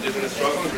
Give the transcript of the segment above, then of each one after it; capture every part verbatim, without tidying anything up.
Indigenous struggles.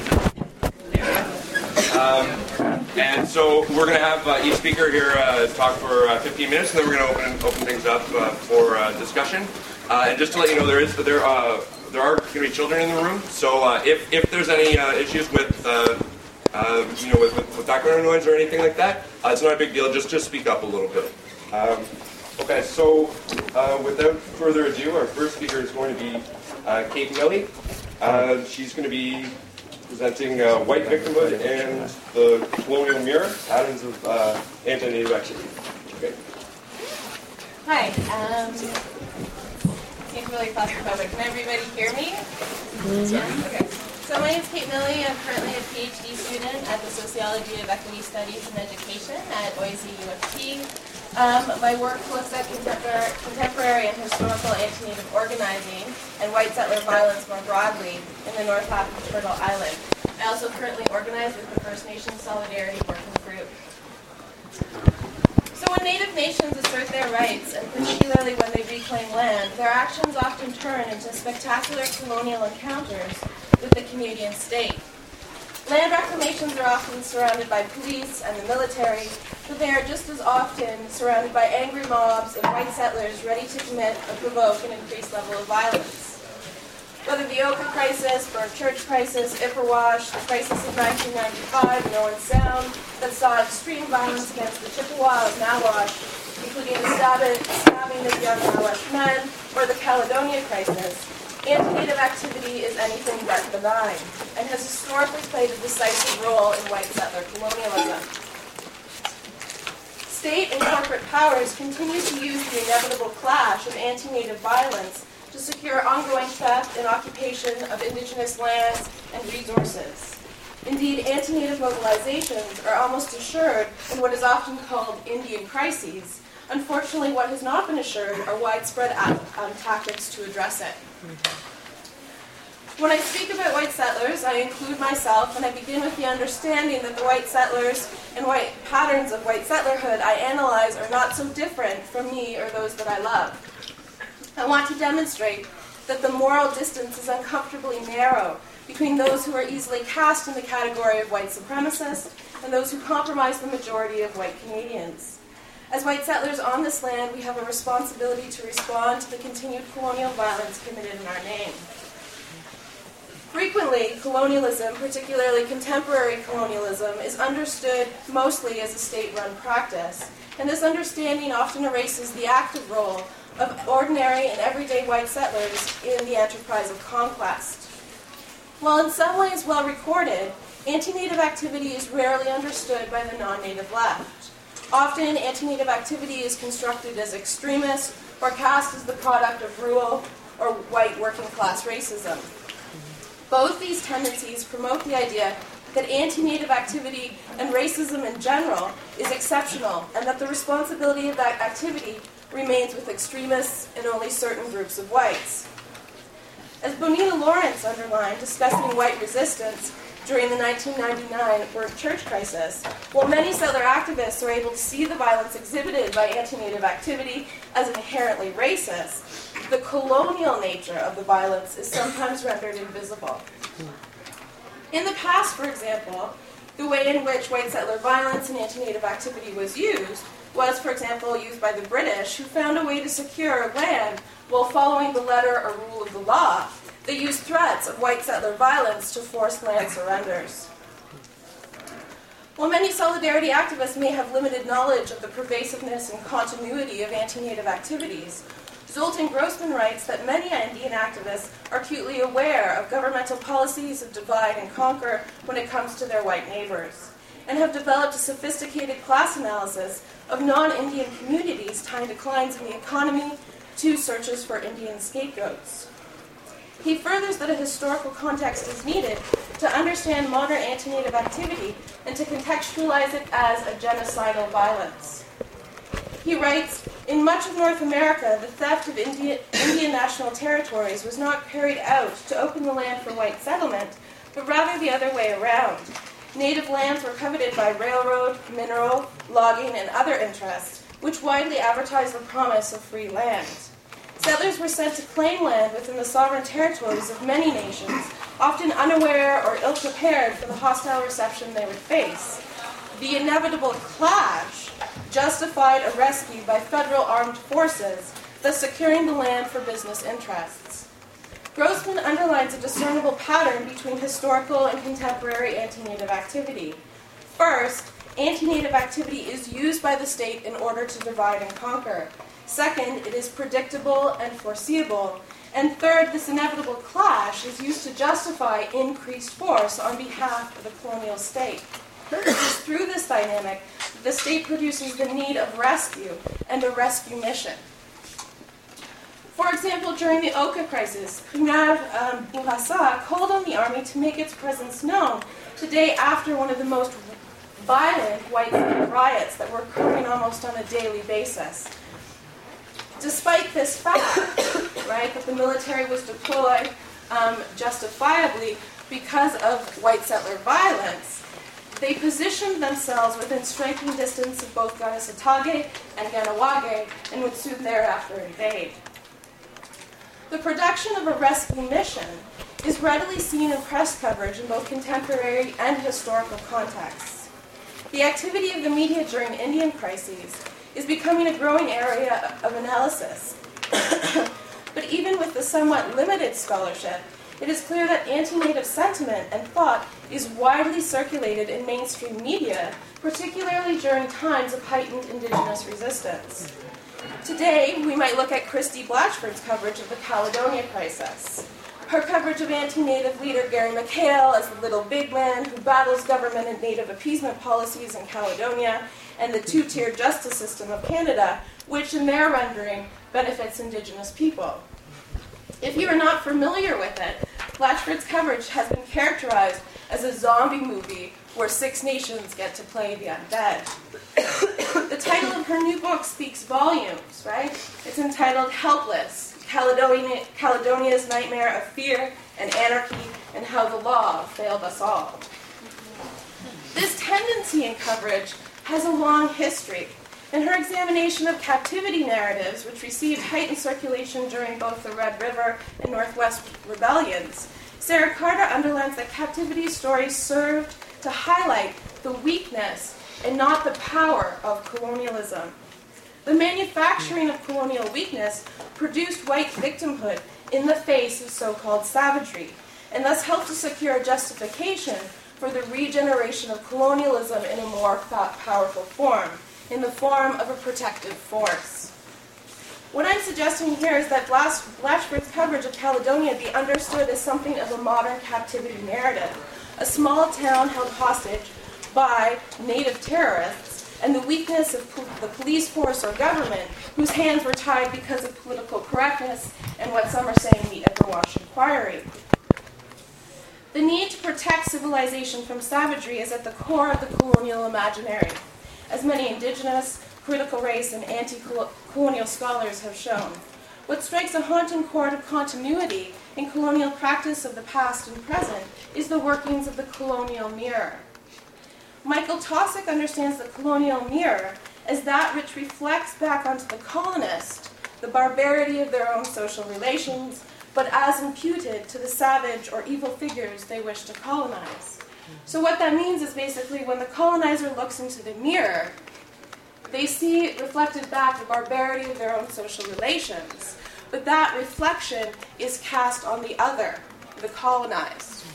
Um, and so we're going to have uh, each speaker here uh, talk for uh, fifteen minutes, and then we're going to open open things up uh, for uh, discussion. Uh, and just to let you know, there is there uh, there are going to be children in the room. So uh, if if there's any uh, issues with uh, uh, you know with, with, with background noise or anything like that, uh, it's not a big deal. Just just speak up a little bit. Um, okay, so uh, without further ado, our first speaker is going to be uh, Kate Milley. Uh, she's going to be presenting uh, white victimhood and the colonial mirror, patterns of uh, anti-Native activity. Okay. Hi. Um, can't really claustrophobic. Can everybody hear me? Mm-hmm. Yeah. Okay. So my name is Kate Milley. I'm currently a PhD student at the Sociology of Equity Studies and Education at O I S E U F T. Um, my work looks at contemporary, contemporary and historical anti-Native organizing and white settler violence more broadly in the North half of Turtle Island. I also currently organize with the First Nations Solidarity Working Group. So when Native nations assert their rights, and particularly when they reclaim land, their actions often turn into spectacular colonial encounters with the Canadian state. Land reclamations are often surrounded by police and the military, but they are just as often surrounded by angry mobs and white settlers ready to commit or provoke an increased level of violence. Whether the Oka crisis, Burnt Church crisis, Ipperwash, the crisis of nineteen ninety-five, North Sound, that saw extreme violence against the Chippewa of Nawash, including the stabbing, stabbing of young Nawash men, or the Caledonia crisis, anti-Native activity is anything but benign, and has historically played a decisive role in white settler colonialism. State and corporate powers continue to use the inevitable clash of anti-Native violence to secure ongoing theft and occupation of Indigenous lands and resources. Indeed, anti-Native mobilizations are almost assured in what is often called Indian crises. Unfortunately, what has not been assured are widespread um, tactics to address it. When I speak about white settlers, I include myself, and I begin with the understanding that the white settlers and white patterns of white settlerhood I analyze are not so different from me or those that I love. I want to demonstrate that the moral distance is uncomfortably narrow between those who are easily cast in the category of white supremacists and those who compromise the majority of white Canadians. As white settlers on this land, we have a responsibility to respond to the continued colonial violence committed in our name. Frequently, colonialism, particularly contemporary colonialism, is understood mostly as a state-run practice, and this understanding often erases the active role of ordinary and everyday white settlers in the enterprise of conquest. While in some ways well recorded, anti-Native activity is rarely understood by the non-Native left. Often, anti-Native activity is constructed as extremist or cast as the product of rural or white working-class racism. Both these tendencies promote the idea that anti-Native activity and racism in general is exceptional, and that the responsibility of that activity remains with extremists and only certain groups of whites. As Bonita Lawrence underlined, discussing white resistance during the nineteen ninety-nine Burnt Church crisis, while many settler activists are able to see the violence exhibited by anti-Native activity as inherently racist, the colonial nature of the violence is sometimes rendered invisible. In the past, for example, the way in which white settler violence and anti-Native activity was used was, for example, used by the British, who found a way to secure land while following the letter or rule of the law. They used threats of white settler violence to force land surrenders. While many solidarity activists may have limited knowledge of the pervasiveness and continuity of anti-Native activities, Zoltan Grossman writes that many Indian activists are acutely aware of governmental policies of divide and conquer when it comes to their white neighbors, and have developed a sophisticated class analysis of non-Indian communities tying declines in the economy to searches for Indian scapegoats. He furthers that a historical context is needed to understand modern anti-Native activity and to contextualize it as a genocidal violence. He writes, in much of North America, the theft of Indian, Indian national territories was not carried out to open the land for white settlement, but rather the other way around. Native lands were coveted by railroad, mineral, logging, and other interests, which widely advertised the promise of free land. Settlers were sent to claim land within the sovereign territories of many nations, often unaware or ill-prepared for the hostile reception they would face. The inevitable clash justified a rescue by federal armed forces, thus securing the land for business interests. Grossman underlines a discernible pattern between historical and contemporary anti-Native activity. First, anti-Native activity is used by the state in order to divide and conquer. Second, it is predictable and foreseeable. And third, this inevitable clash is used to justify increased force on behalf of the colonial state. It is through this dynamic that the state produces the need of rescue and a rescue mission. For example, during the Oka crisis, Primav um, Bourassa called on the army to make its presence known the day after one of the most violent white riots that were occurring almost on a daily basis. Despite this fact, right, that the military was deployed um, justifiably because of white settler violence, they positioned themselves within striking distance of both Kanesatake and Ganawage and would soon thereafter invade. The production of a rescue mission is readily seen in press coverage in both contemporary and historical contexts. The activity of the media during Indian crises is becoming a growing area of analysis. But even with the somewhat limited scholarship, it is clear that anti-Native sentiment and thought is widely circulated in mainstream media, particularly during times of heightened Indigenous resistance. Today, we might look at Christy Blatchford's coverage of the Caledonia crisis. Her coverage of anti-Native leader Gary McHale as the little big man who battles government and Native appeasement policies in Caledonia, and the two-tier justice system of Canada, which in their rendering benefits Indigenous people. If you are not familiar with it, Blatchford's coverage has been characterized as a zombie movie where Six Nations get to play the undead. The title of her new book speaks volumes, right? It's entitled Helpless, Caledonia, Caledonia's Nightmare of Fear and Anarchy and How the Law Failed Us All. This tendency in coverage has a long history. In her examination of captivity narratives, which received heightened circulation during both the Red River and Northwest rebellions, Sarah Carter underlines that captivity stories served to highlight the weakness and not the power of colonialism. The manufacturing of colonial weakness produced white victimhood in the face of so-called savagery, and thus helped to secure a justification for the regeneration of colonialism in a more powerful form, in the form of a protective force. What I'm suggesting here is that Blatchford's coverage of Caledonia be understood as something of a modern captivity narrative, a small town held hostage by Native terrorists, and the weakness of po- the police force or government, whose hands were tied because of political correctness and what some are saying the Eberwash Inquiry. The need to protect civilization from savagery is at the core of the colonial imaginary, as many Indigenous, critical race, and anti-colonial scholars have shown. What strikes a haunting chord of continuity in colonial practice of the past and present is the workings of the colonial mirror. Michael Taussig understands the colonial mirror as that which reflects back onto the colonist the barbarity of their own social relations, but as imputed to the savage or evil figures they wish to colonize. So what that means is basically when the colonizer looks into the mirror, they see reflected back the barbarity of their own social relations, but that reflection is cast on the other, the colonized.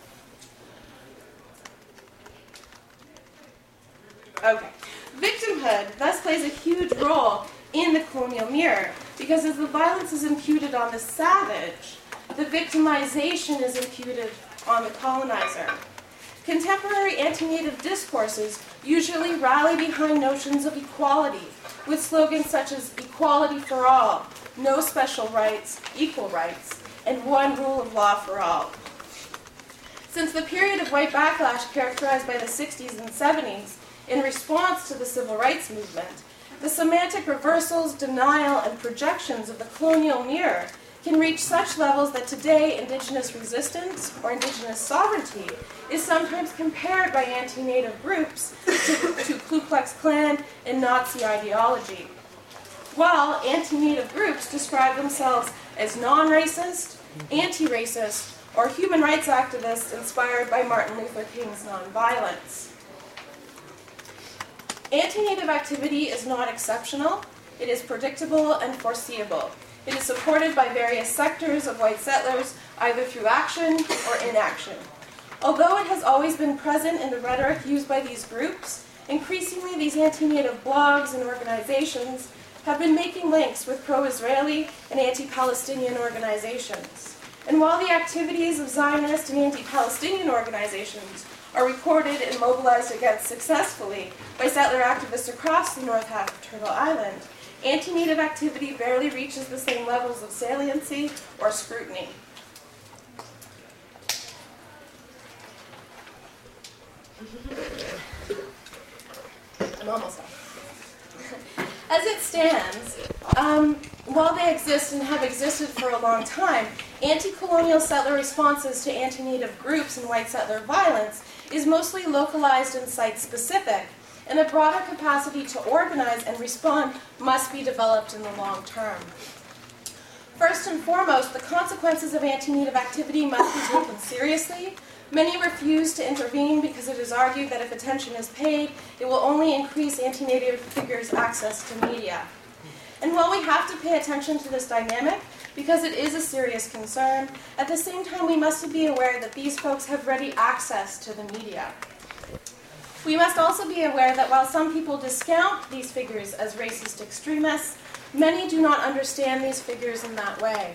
Okay. Victimhood thus plays a huge role in the colonial mirror, because as the violence is imputed on the savage, the victimization is imputed on the colonizer. Contemporary anti-Native discourses usually rally behind notions of equality, with slogans such as equality for all, no special rights, equal rights, and one rule of law for all. Since the period of white backlash characterized by the sixties and seventies, in response to the civil rights movement, the semantic reversals, denial, and projections of the colonial mirror can reach such levels that today Indigenous resistance or Indigenous sovereignty is sometimes compared by anti-Native groups to, to Ku Klux Klan and Nazi ideology, while anti-Native groups describe themselves as non-racist, anti-racist, or human rights activists inspired by Martin Luther King's nonviolence. Anti-Native activity is not exceptional. It is predictable and foreseeable. It is supported by various sectors of white settlers, either through action or inaction. Although it has always been present in the rhetoric used by these groups, increasingly these anti-Native blogs and organizations have been making links with pro-Israeli and anti-Palestinian organizations. And while the activities of Zionist and anti-Palestinian organizations are recorded and mobilized against successfully by settler activists across the north half of Turtle Island, anti-Native activity barely reaches the same levels of saliency or scrutiny. I'm almost done. As it stands, um, while they exist and have existed for a long time, anti-colonial settler responses to anti-Native groups and white settler violence is mostly localized and site-specific, and a broader capacity to organize and respond must be developed in the long term. First and foremost, the consequences of anti-Native activity must be taken seriously. Many refuse to intervene because it is argued that if attention is paid, it will only increase anti-Native figures' access to media. And while we have to pay attention to this dynamic, because it is a serious concern, at the same time we must be aware that these folks have ready access to the media. We must also be aware that while some people discount these figures as racist extremists, many do not understand these figures in that way.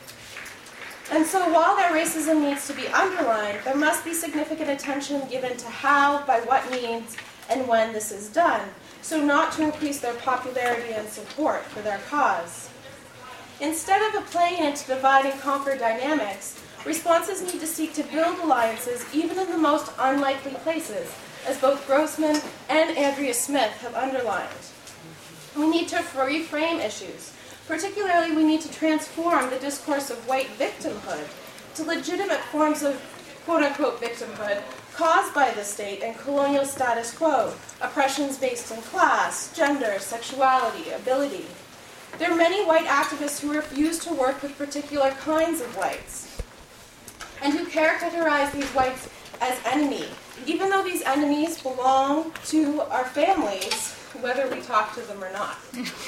And so while their racism needs to be underlined, there must be significant attention given to how, by what means, and when this is done, so not to increase their popularity and support for their cause. Instead of playing into divide and conquer dynamics, responses need to seek to build alliances even in the most unlikely places, as both Grossman and Andrea Smith have underlined. We need to reframe issues. Particularly, we need to transform the discourse of white victimhood to legitimate forms of quote-unquote victimhood caused by the state and colonial status quo, oppressions based in class, gender, sexuality, ability. There are many white activists who refuse to work with particular kinds of whites and who characterize these whites as enemy, even though these enemies belong to our families, whether we talk to them or not.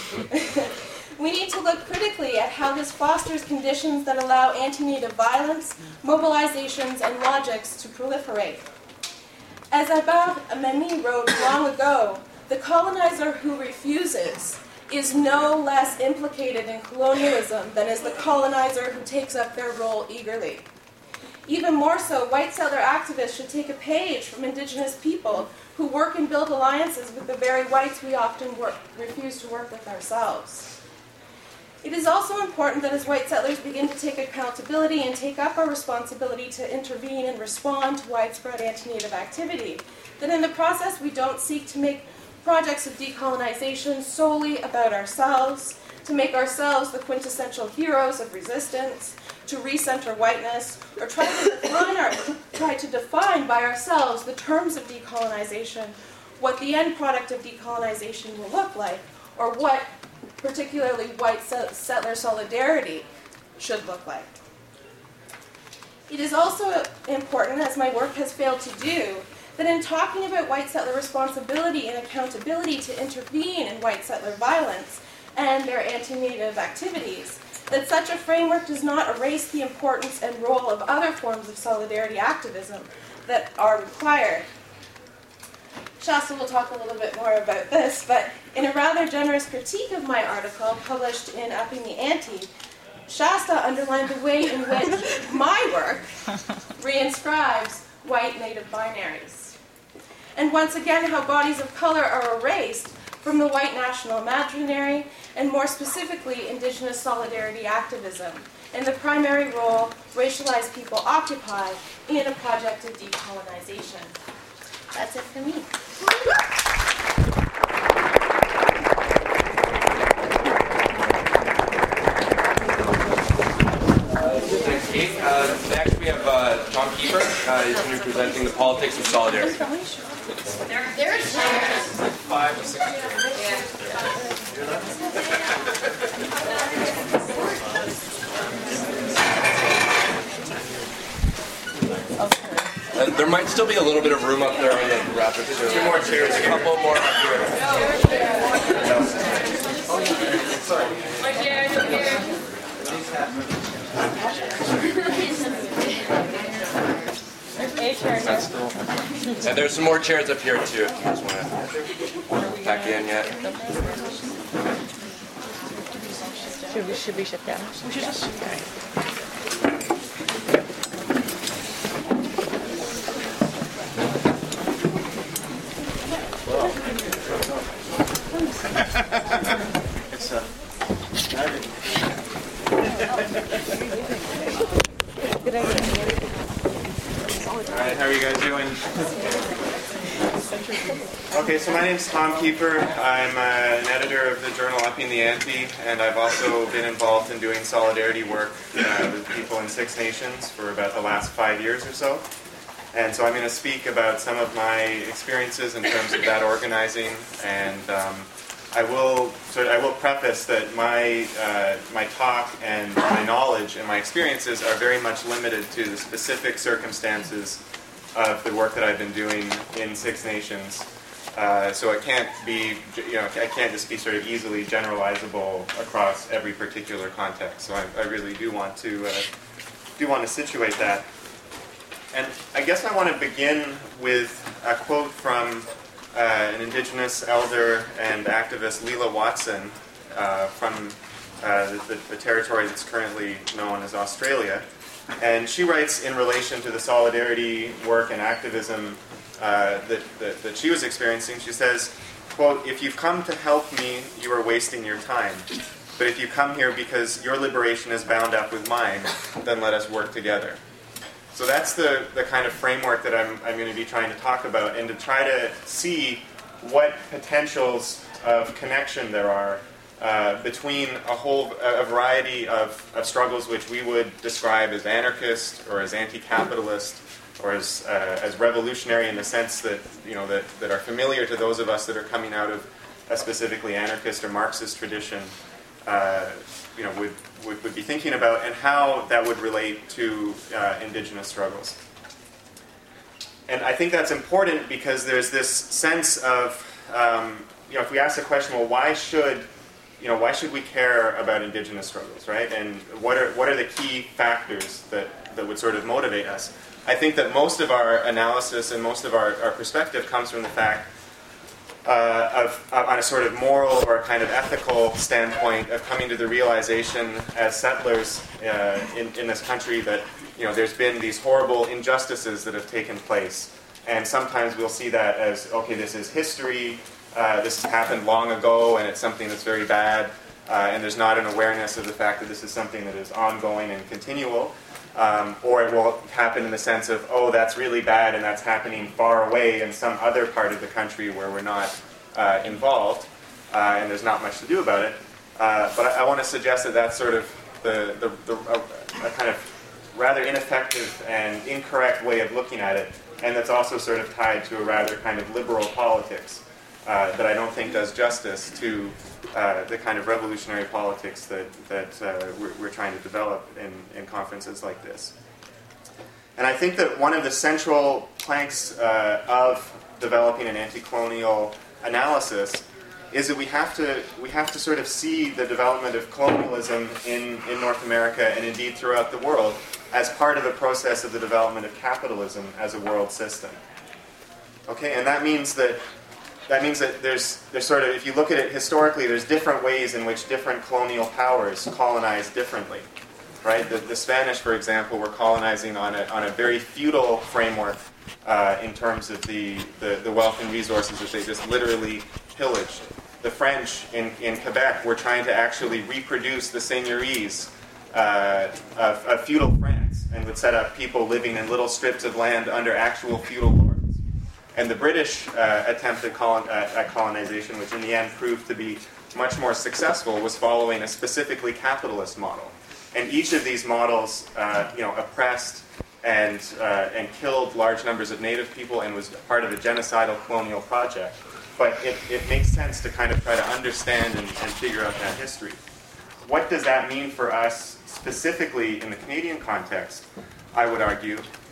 We need to look critically at how this fosters conditions that allow anti-Native violence, mobilizations, and logics to proliferate. As Abba Ameni wrote long ago, the colonizer who refuses is no less implicated in colonialism than is the colonizer who takes up their role eagerly. Even more so, white settler activists should take a page from indigenous people who work and build alliances with the very whites we often work, refuse to work with ourselves. It is also important that as white settlers begin to take accountability and take up our responsibility to intervene and respond to widespread anti-Native activity, that in the process we don't seek to make projects of decolonization solely about ourselves, to make ourselves the quintessential heroes of resistance, to recenter whiteness, or try to define, our, try to define by ourselves the terms of decolonization, what the end product of decolonization will look like, or what particularly white settler solidarity should look like. It is also important, as my work has failed to do, that in talking about white settler responsibility and accountability to intervene in white settler violence and their anti-Native activities, that such a framework does not erase the importance and role of other forms of solidarity activism that are required. Shasta will talk a little bit more about this, but in a rather generous critique of my article published in Upping the Ante, Shasta underlined the way in which my work reinscribes white native binaries. And once again, how bodies of color are erased from the white national imaginary, and more specifically, indigenous solidarity activism, and the primary role racialized people occupy in a project of decolonization. That's it for me. Thanks, Kate. Uh, next we have uh, Tom Keeper. Uh, he's going to be presenting the politics of solidarity. There's Five or six. there might still be a little bit of room up there on the rapids. So two more chairs, a couple more up here. Sorry. And there's some more chairs up here too, if you just want to pack in yet. Should we, should we shut down? We should just shut down. It's a Good idea. Alright, how are you guys doing? Okay, so my name's Tom Keeper. I'm uh, an editor of the journal Upping the Ante, and I've also been involved in doing solidarity work uh, with people in Six Nations for about the last five years or so. And so I'm going to speak about some of my experiences in terms of that organizing, and um, I will so I will preface that my uh, my talk and my knowledge and my experiences are very much limited to the specific circumstances of the work that I've been doing in Six Nations. Uh, so it can't be, you know, I can't just be sort of easily generalizable across every particular context. So I, I really do want to uh, do want to situate that. And I guess I want to begin with a quote from uh, an Indigenous elder and activist, Leela Watson, uh, from uh, the, the territory that's currently known as Australia. And she writes in relation to the solidarity work and activism uh, that, that, that she was experiencing, she says, quote, "If you've come to help me, you are wasting your time. But if you come here because your liberation is bound up with mine, then let us work together." So that's the, the kind of framework that I'm, I'm going to be trying to talk about, and to try to see what potentials of connection there are uh, between a whole a variety of, of struggles which we would describe as anarchist or as anti-capitalist or as uh, as revolutionary in the sense that you know that, that are familiar to those of us that are coming out of a specifically anarchist or Marxist tradition. Uh, you know, would, would, would be thinking about, and how that would relate to uh, Indigenous struggles. And I think that's important because there's this sense of, um, you know, if we ask the question, well, why should, you know, why should we care about Indigenous struggles, right? And what are what are the key factors that, that would sort of motivate us? I think that most of our analysis and most of our, our perspective comes from the fact Uh, of, uh, on a sort of moral or kind of ethical standpoint of coming to the realization as settlers uh, in, in this country that you know there's been these horrible injustices that have taken place, and sometimes we'll see that as, okay, this is history, uh, this has happened long ago and it's something that's very bad, uh, and there's not an awareness of the fact that this is something that is ongoing and continual. Um, or it will happen in the sense of, oh, that's really bad and that's happening far away in some other part of the country where we're not uh, involved, uh, and there's not much to do about it. Uh, but I, I want to suggest that that's sort of the, the, the a, a kind of rather ineffective and incorrect way of looking at it, and that's also sort of tied to a rather kind of liberal politics uh, that I don't think does justice to Uh, the kind of revolutionary politics that, that uh, we're, we're trying to develop in, in conferences like this. And I think that one of the central planks uh, of developing an anti-colonial analysis is that we have to we have to sort of see the development of colonialism in, in North America and indeed throughout the world as part of the process of the development of capitalism as a world system. Okay, and that means that That means that there's, there's sort of, if you look at it historically, there's different ways in which different colonial powers colonize differently, right? The, the Spanish, for example, were colonizing on a, on a very feudal framework uh, in terms of the, the, the wealth and resources that they just literally pillaged. The French in, in Quebec were trying to actually reproduce the seigneuries uh, of, of feudal France, and would set up people living in little strips of land under actual feudal lords. And the British uh, attempt at, colon, uh, at colonization, which in the end proved to be much more successful, was following a specifically capitalist model. And each of these models, uh, you know, oppressed and uh, and killed large numbers of native people, and was part of a genocidal colonial project. But it, it makes sense to kind of try to understand and, and figure out that history. What does that mean for us specifically in the Canadian context? I would argue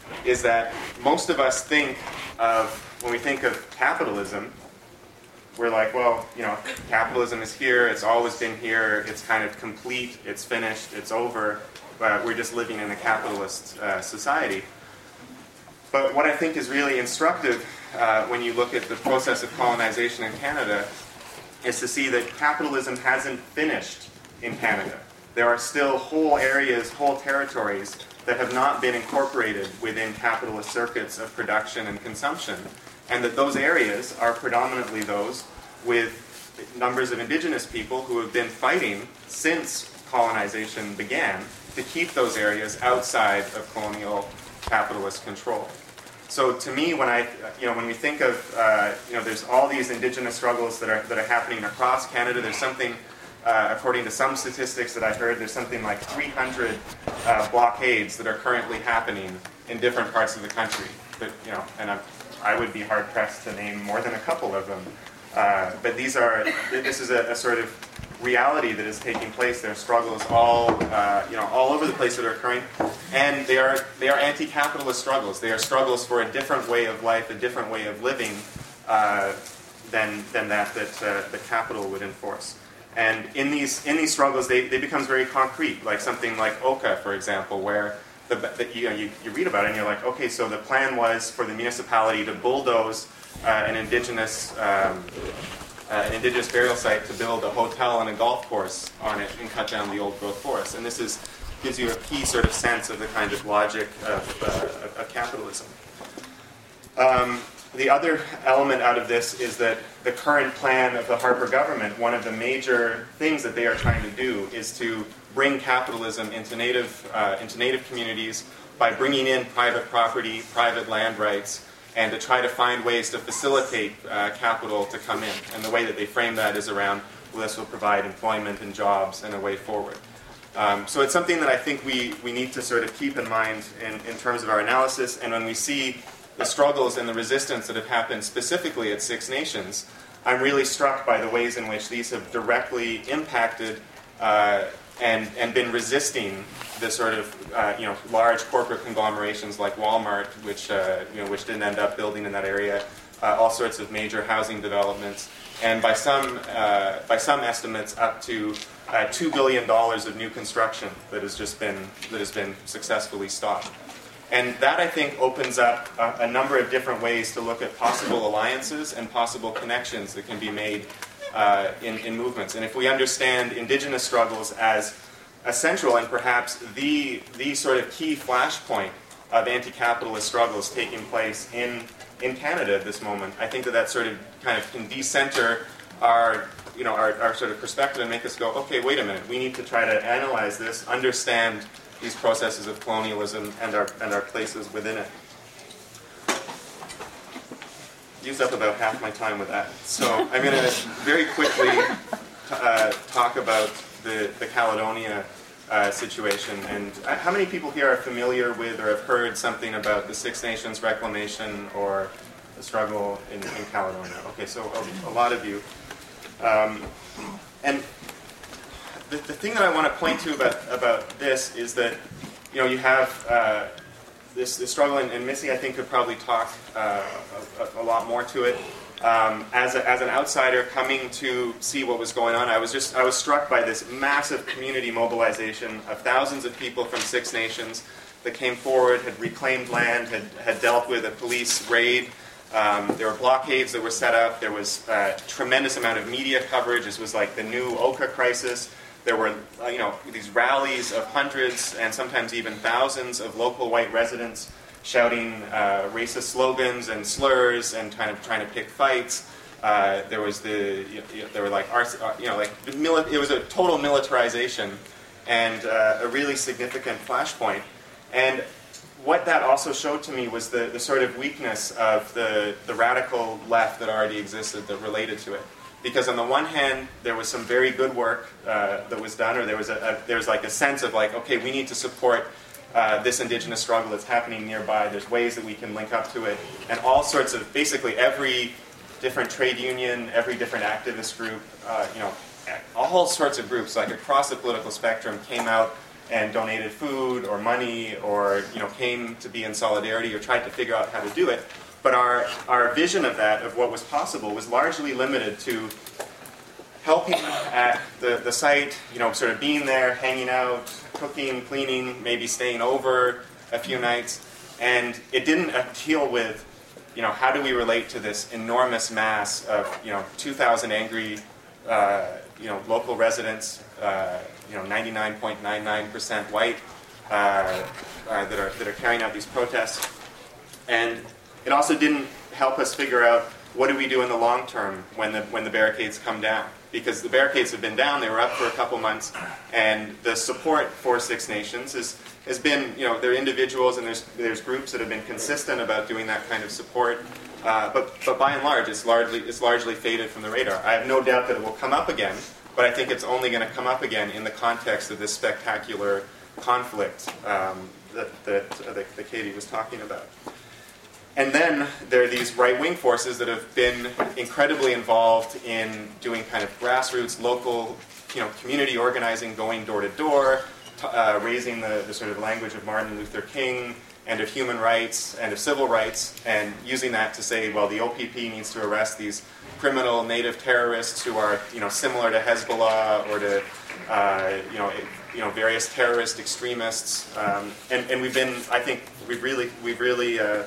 is that most of us think of, when we think of capitalism, we're like, well, you know, capitalism is here, it's always been here, it's kind of complete, it's finished, it's over, but we're just living in a capitalist uh, society. But what I think is really instructive uh, when you look at the process of colonization in Canada is to see that capitalism hasn't finished in Canada. There are still whole areas, whole territories that have not been incorporated within capitalist circuits of production and consumption. And that those areas are predominantly those with numbers of indigenous people who have been fighting since colonization began to keep those areas outside of colonial capitalist control. So to me, when I, you know, when we think of, uh, you know, there's all these indigenous struggles that are that are happening across Canada. There's something, uh, according to some statistics that I heard, there's something like three hundred uh, blockades that are currently happening in different parts of the country. But you know, and I'm, I would be hard pressed to name more than a couple of them. Uh, but these are, this is a, a sort of reality that is taking place. There are struggles all, uh, you know, all over the place that are occurring, and they are they are anti-capitalist struggles. They are struggles for a different way of life, a different way of living uh, than than that that uh, the capital would enforce. And in these in these struggles, they they become very concrete, like something like Oka, for example, where the, the you know you, you read about it and you're like, okay, so the plan was for the municipality to bulldoze uh, an indigenous. Um, Uh, an indigenous burial site to build a hotel and a golf course on it and cut down the old growth forest. And this is gives you a key sort of sense of the kind of logic of, uh, of capitalism. Um, the other element out of this is that the current plan of the Harper government, one of the major things that they are trying to do is to bring capitalism into native, uh, into native communities by bringing in private property, private land rights, and to try to find ways to facilitate uh, capital to come in. And the way that they frame that is around, well, this will provide employment and jobs and a way forward. Um, so it's something that I think we, we need to sort of keep in mind in, in terms of our analysis. And when we see the struggles and the resistance that have happened specifically at Six Nations, I'm really struck by the ways in which these have directly impacted uh, and, and been resisting the sort of uh, you know large corporate conglomerations like Walmart, which uh, you know which didn't end up building in that area, uh, all sorts of major housing developments, and by some uh, by some estimates, up to uh, two billion dollars of new construction that has just been that has been successfully stopped. And that, I think, opens up a, a number of different ways to look at possible alliances and possible connections that can be made uh, in, in movements. And if we understand indigenous struggles as essential and perhaps the, the sort of key flashpoint of anti-capitalist struggles taking place in, in Canada at this moment, I think that that sort of kind of can decenter our, you know, our, our sort of perspective and make us go, okay, wait a minute, we need to try to analyze this, understand these processes of colonialism and our, and our places within it. Used up about half my time with that. So I'm going to very quickly uh, talk about the, the Caledonia uh, situation. And how many people here are familiar with or have heard something about the Six Nations reclamation or the struggle in, in Caledonia? Okay, so a, a lot of you. Um, and the, the thing that I want to point to about, about this is that, you know, you have uh, this, this struggle, and, and Missy, I think, could probably talk uh, a, a lot more to it. Um, as, a, as an outsider coming to see what was going on, I was just I was struck by this massive community mobilization of thousands of people from Six Nations that came forward, had reclaimed land, had, had dealt with a police raid. Um, there were blockades that were set up. There was a tremendous amount of media coverage. This was like the new Oka crisis. There were, uh, you know, these rallies of hundreds and sometimes even thousands of local white residents shouting uh, racist slogans and slurs and kind of trying to pick fights. Uh, there was the, you know, there were like, you know, like mili- it was a total militarization and uh, a really significant flashpoint. And what that also showed to me was the, the sort of weakness of the, the radical left that already existed that related to it. Because on the one hand, there was some very good work uh, that was done, or there was a, a there was like a sense of like, okay, we need to support uh, this indigenous struggle that's happening nearby. There's ways that we can link up to it, and all sorts of basically every different trade union, every different activist group, uh, you know, all sorts of groups like across the political spectrum came out and donated food or money, or you know, came to be in solidarity or tried to figure out how to do it. But our, our vision of that, of what was possible, was largely limited to helping at the, the site, you know, sort of being there, hanging out, cooking, cleaning, maybe staying over a few nights. And it didn't deal with, you know, how do we relate to this enormous mass of, you know, two thousand angry, uh, you know, local residents, uh, you know, ninety-nine point nine nine percent white, uh, uh, that are that are carrying out these protests. And it also didn't help us figure out what do we do in the long term when the when the barricades come down. Because the barricades have been down, they were up for a couple months, and the support for Six Nations is, has been, you know, there are individuals and there's there's groups that have been consistent about doing that kind of support, uh, but but by and large, it's largely it's largely faded from the radar. I have no doubt that it will come up again, but I think it's only going to come up again in the context of this spectacular conflict um, that that, uh, that that Katie was talking about. And then there are these right-wing forces that have been incredibly involved in doing kind of grassroots, local, you know, community organizing, going door to door, uh, raising the, the sort of language of Martin Luther King and of human rights and of civil rights, and using that to say, well, the O P P needs to arrest these criminal native terrorists who are, you know, similar to Hezbollah or to, uh, you know, you know, various terrorist extremists. Um, and, and we've been, I think, we've really, we've really. Uh,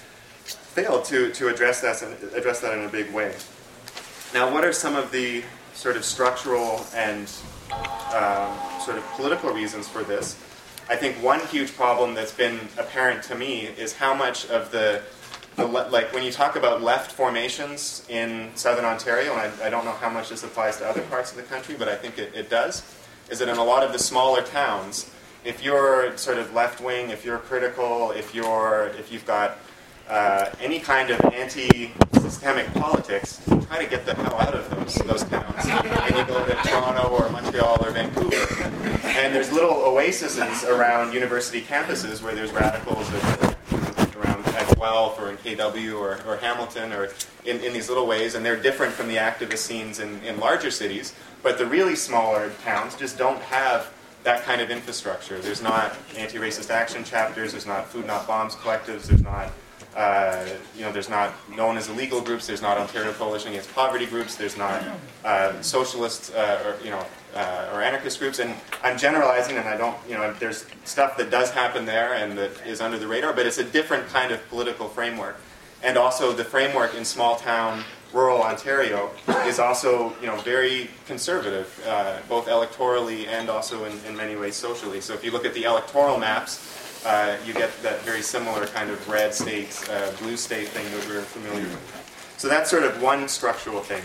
failed to, to address that address that in a big way. Now, what are some of the sort of structural and um, sort of political reasons for this? I think one huge problem that's been apparent to me is how much of the, the le- like when you talk about left formations in Southern Ontario, and I, I don't know how much this applies to other parts of the country, but I think it, it does, is that in a lot of the smaller towns, if you're sort of left-wing, if you're critical, if you're if you've got Uh, any kind of anti-systemic politics, try to get the hell out of those those towns. And you go to Toronto or Montreal or Vancouver, and there's little oases around university campuses where there's radicals that, around at Guelph or in K W or, or Hamilton or in, in these little ways, and they're different from the activist scenes in, in larger cities. But the really smaller towns just don't have that kind of infrastructure. There's not anti-racist action chapters. There's not Food Not Bombs collectives. There's not Uh, you know, there's not known as illegal groups. There's not Ontario Coalition Against Poverty groups. There's not uh, socialist uh, or you know uh, or anarchist groups. And I'm generalizing, and I don't, you know, there's stuff that does happen there and that is under the radar, but it's a different kind of political framework. And also, the framework in small town, rural Ontario is also, you know, very conservative, uh, both electorally and also in, in many ways socially. So if you look at the electoral maps, Uh, you get that very similar kind of red state, uh, blue state thing that we're familiar with. So that's sort of one structural thing.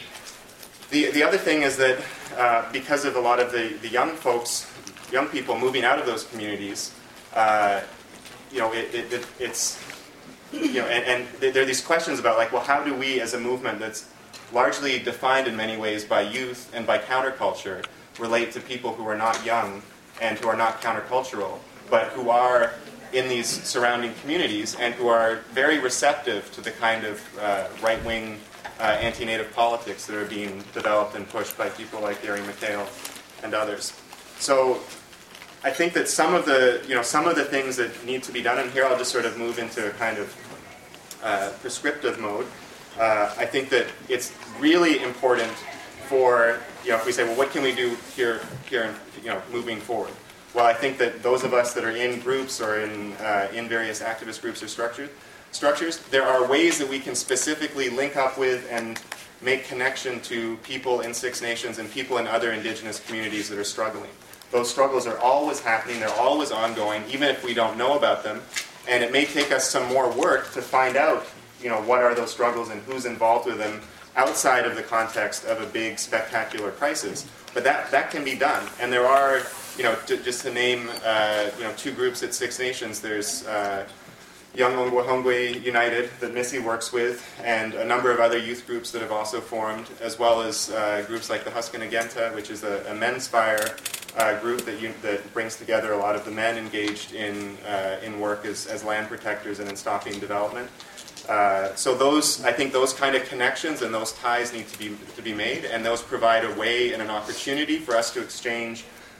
The the other thing is that uh, because of a lot of the, the young folks, young people moving out of those communities, uh, you know, it, it, it, it's, you know, and, and there are these questions about like, well, how do we as a movement that's largely defined in many ways by youth and by counterculture relate to people who are not young and who are not countercultural, but who are in these surrounding communities and who are very receptive to the kind of uh, right-wing uh, anti-native politics that are being developed and pushed by people like Gary McHale and others. So I think that some of the, you know, some of the things that need to be done, and here I'll just sort of move into a kind of uh, prescriptive mode. Uh, I think that it's really important for, you know, if we say, well, what can we do here, here, you know, moving forward? Well, I think that those of us that are in groups or in uh, in various activist groups or structures, structures, there are ways that we can specifically link up with and make connection to people in Six Nations and people in other Indigenous communities that are struggling. Those struggles are always happening, they're always ongoing, even if we don't know about them. And it may take us some more work to find out, you know, what are those struggles and who's involved with them outside of the context of a big, spectacular crisis. But that, that can be done. And there are, you know, to, just to name, uh, you know, two groups at Six Nations. There's uh, Young Ongwahongwe United that Missy works with, and a number of other youth groups that have also formed, as well as uh, groups like the Huskanagenta, which is a, a men's fire uh, group that, you, that brings together a lot of the men engaged in uh, in work as, as land protectors and in stopping development. Uh, so those, I think those kind of connections and those ties need to be to be made, and those provide a way and an opportunity for us to exchange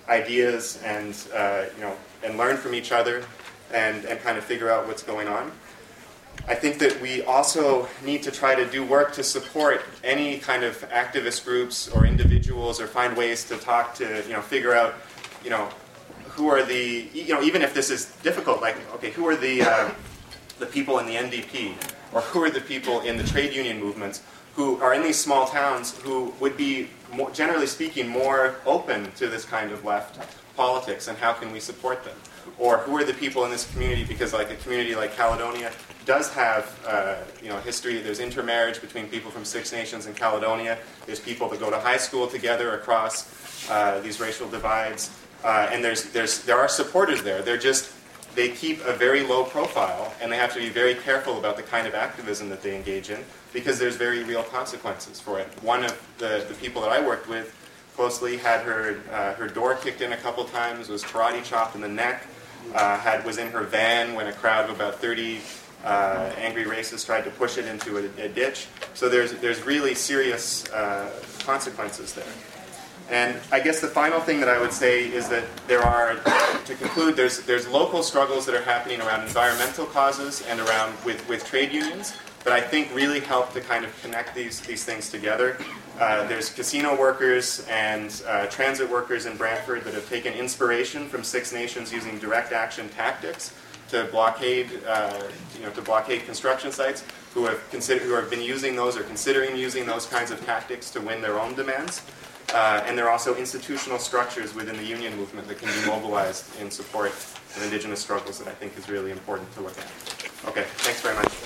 ideas and uh, you know and learn from each other and, and kind of figure out what's going on. I think that we also need to try to do work to support any kind of activist groups or individuals, or find ways to talk to, you know, figure out, you know, who are the, you know, even if this is difficult, like, okay, who are the uh, the people in the N D P, or who are the people in the trade union movements who are in these small towns who would be, more, generally speaking, more open to this kind of left politics, and how can we support them? Or who are the people in this community, because like a community like Caledonia does have uh, you know history. There's intermarriage between people from Six Nations and Caledonia. There's people that go to high school together across uh, these racial divides, uh, and there's there's there are supporters there. They're just they keep a very low profile, and they have to be very careful about the kind of activism that they engage in, because there's very real consequences for it. One of the, the people that I worked with closely had her uh, her door kicked in a couple times, was karate chopped in the neck, uh, had was in her van when a crowd of about thirty uh, angry racists tried to push it into a, a ditch. So there's there's really serious uh, consequences there. And I guess the final thing that I would say is that there are, to conclude, there's there's local struggles that are happening around environmental causes and around with, with trade unions that I think really help to kind of connect these these things together. Uh, there's casino workers and uh, transit workers in Brantford that have taken inspiration from Six Nations using direct action tactics to blockade, uh, you know, to blockade construction sites, who have considered, who have been using those or considering using those kinds of tactics to win their own demands. Uh, and there are also institutional structures within the union movement that can be mobilized in support of Indigenous struggles that I think is really important to look at. Okay, thanks very much.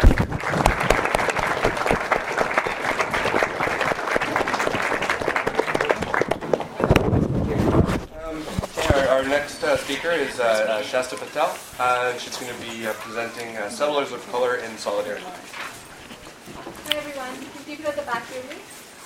Um, okay, our, our next uh, speaker is uh, uh, Shasta Patel. Uh, she's going to be uh, presenting uh, Settlers of Color in Solidarity. Hi everyone. Can people at the back hear me?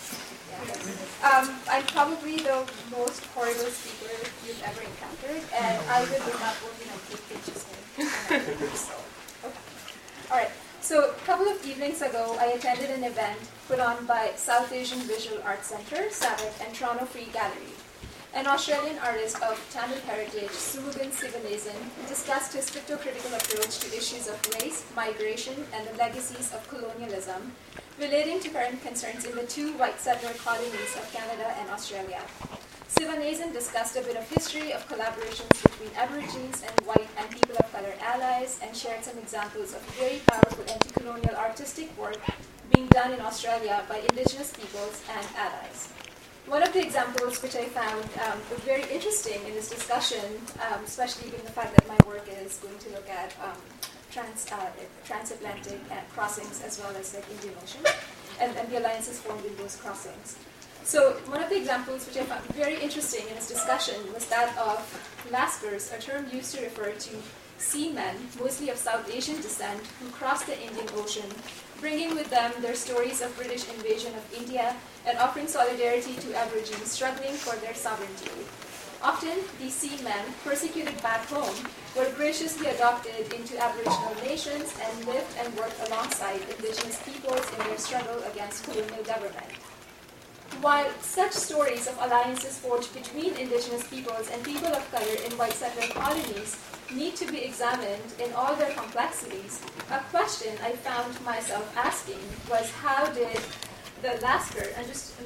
Um, I'm probably the most horrible speaker you've ever encountered, and I will do not work in a good pictures so, okay. Alright, so a couple of evenings ago, I attended an event put on by South Asian Visual Arts Centre, SAVIC, and Toronto Free Gallery. An Australian artist of Tamil heritage, Suvugan Sivanathan, discussed his crypto-critical approach to issues of race, migration, and the legacies of colonialism, relating to current concerns in the two white settler colonies of Canada and Australia. Sivanathan discussed a bit of history of collaborations between Aborigines and white and people of color allies, and shared some examples of very powerful anti-colonial artistic work being done in Australia by Indigenous peoples and allies. One of the examples which I found um, was very interesting in this discussion, um, especially given the fact that my work is going to look at um, trans, uh, transatlantic uh, crossings as well as like Indian Ocean, and, and the alliances formed in those crossings. So one of the examples which I found very interesting in this discussion was that of Lascars, a term used to refer to seamen, mostly of South Asian descent, who crossed the Indian Ocean, bringing with them their stories of British invasion of India and offering solidarity to Aborigines struggling for their sovereignty. Often, these seamen, persecuted back home, were graciously adopted into Aboriginal nations and lived and worked alongside Indigenous peoples in their struggle against colonial government. While such stories of alliances forged between Indigenous peoples and people of color in white settler colonies need to be examined in all their complexities, a question I found myself asking was, how did the Lascar understand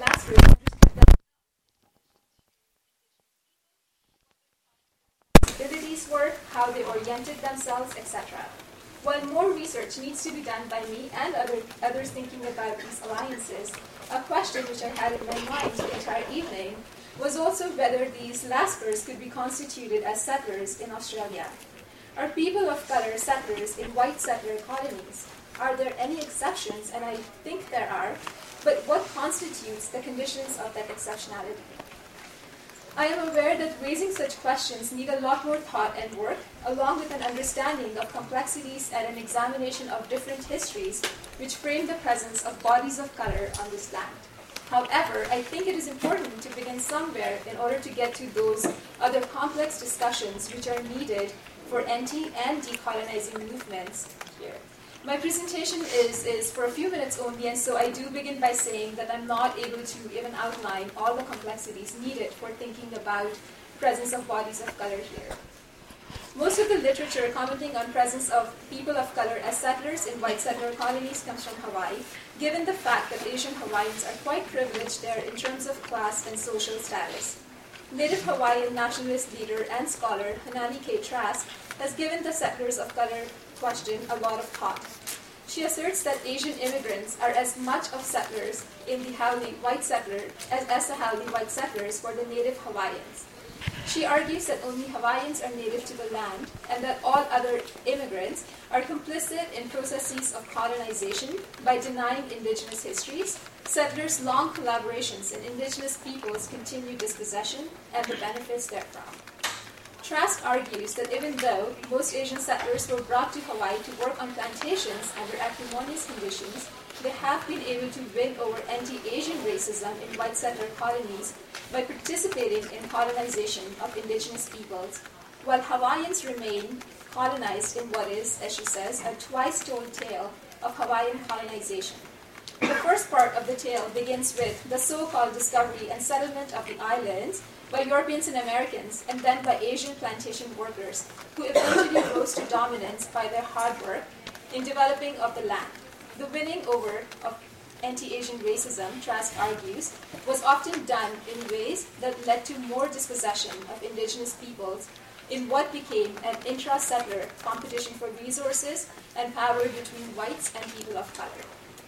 abilities were, how they oriented themselves, et cetera. While more research needs to be done by me and other, others thinking about these alliances, a question which I had in my mind the entire evening was also whether these Lascars could be constituted as settlers in Australia. Are people of color settlers in white settler colonies? Are there any exceptions? And I think there are, but what constitutes the conditions of that exceptionality? I am aware that raising such questions need a lot more thought and work, along with an understanding of complexities and an examination of different histories which frame the presence of bodies of color on this land. However, I think it is important to begin somewhere in order to get to those other complex discussions which are needed for anti- and decolonizing movements here. My presentation is, is for a few minutes only, and so I do begin by saying that I'm not able to even outline all the complexities needed for thinking about presence of bodies of color here. Most of the literature commenting on presence of people of color as settlers in white settler colonies comes from Hawaii, given the fact that Asian Hawaiians are quite privileged there in terms of class and social status. Native Hawaiian nationalist leader and scholar Hanani K. Trask has given the settlers of color question a lot of thought. She asserts that Asian immigrants are as much of settlers in the Haole white settler as, as the Haole white settlers were the native Hawaiians. She argues that only Hawaiians are native to the land and that all other immigrants are complicit in processes of colonization by denying indigenous histories, settlers' long collaborations in indigenous peoples' continued dispossession, and the benefits therefrom. Trask argues that even though most Asian settlers were brought to Hawaii to work on plantations under acrimonious conditions, they have been able to win over anti-Asian racism in white settler colonies by participating in colonization of indigenous peoples, while Hawaiians remain colonized in what is, as she says, a twice-told tale of Hawaiian colonization. The first part of the tale begins with the so-called discovery and settlement of the islands by Europeans and Americans, and then by Asian plantation workers, who eventually rose to dominance by their hard work in developing of the land. The winning over of anti-Asian racism, Trask argues, was often done in ways that led to more dispossession of indigenous peoples in what became an intra-settler competition for resources and power between whites and people of color.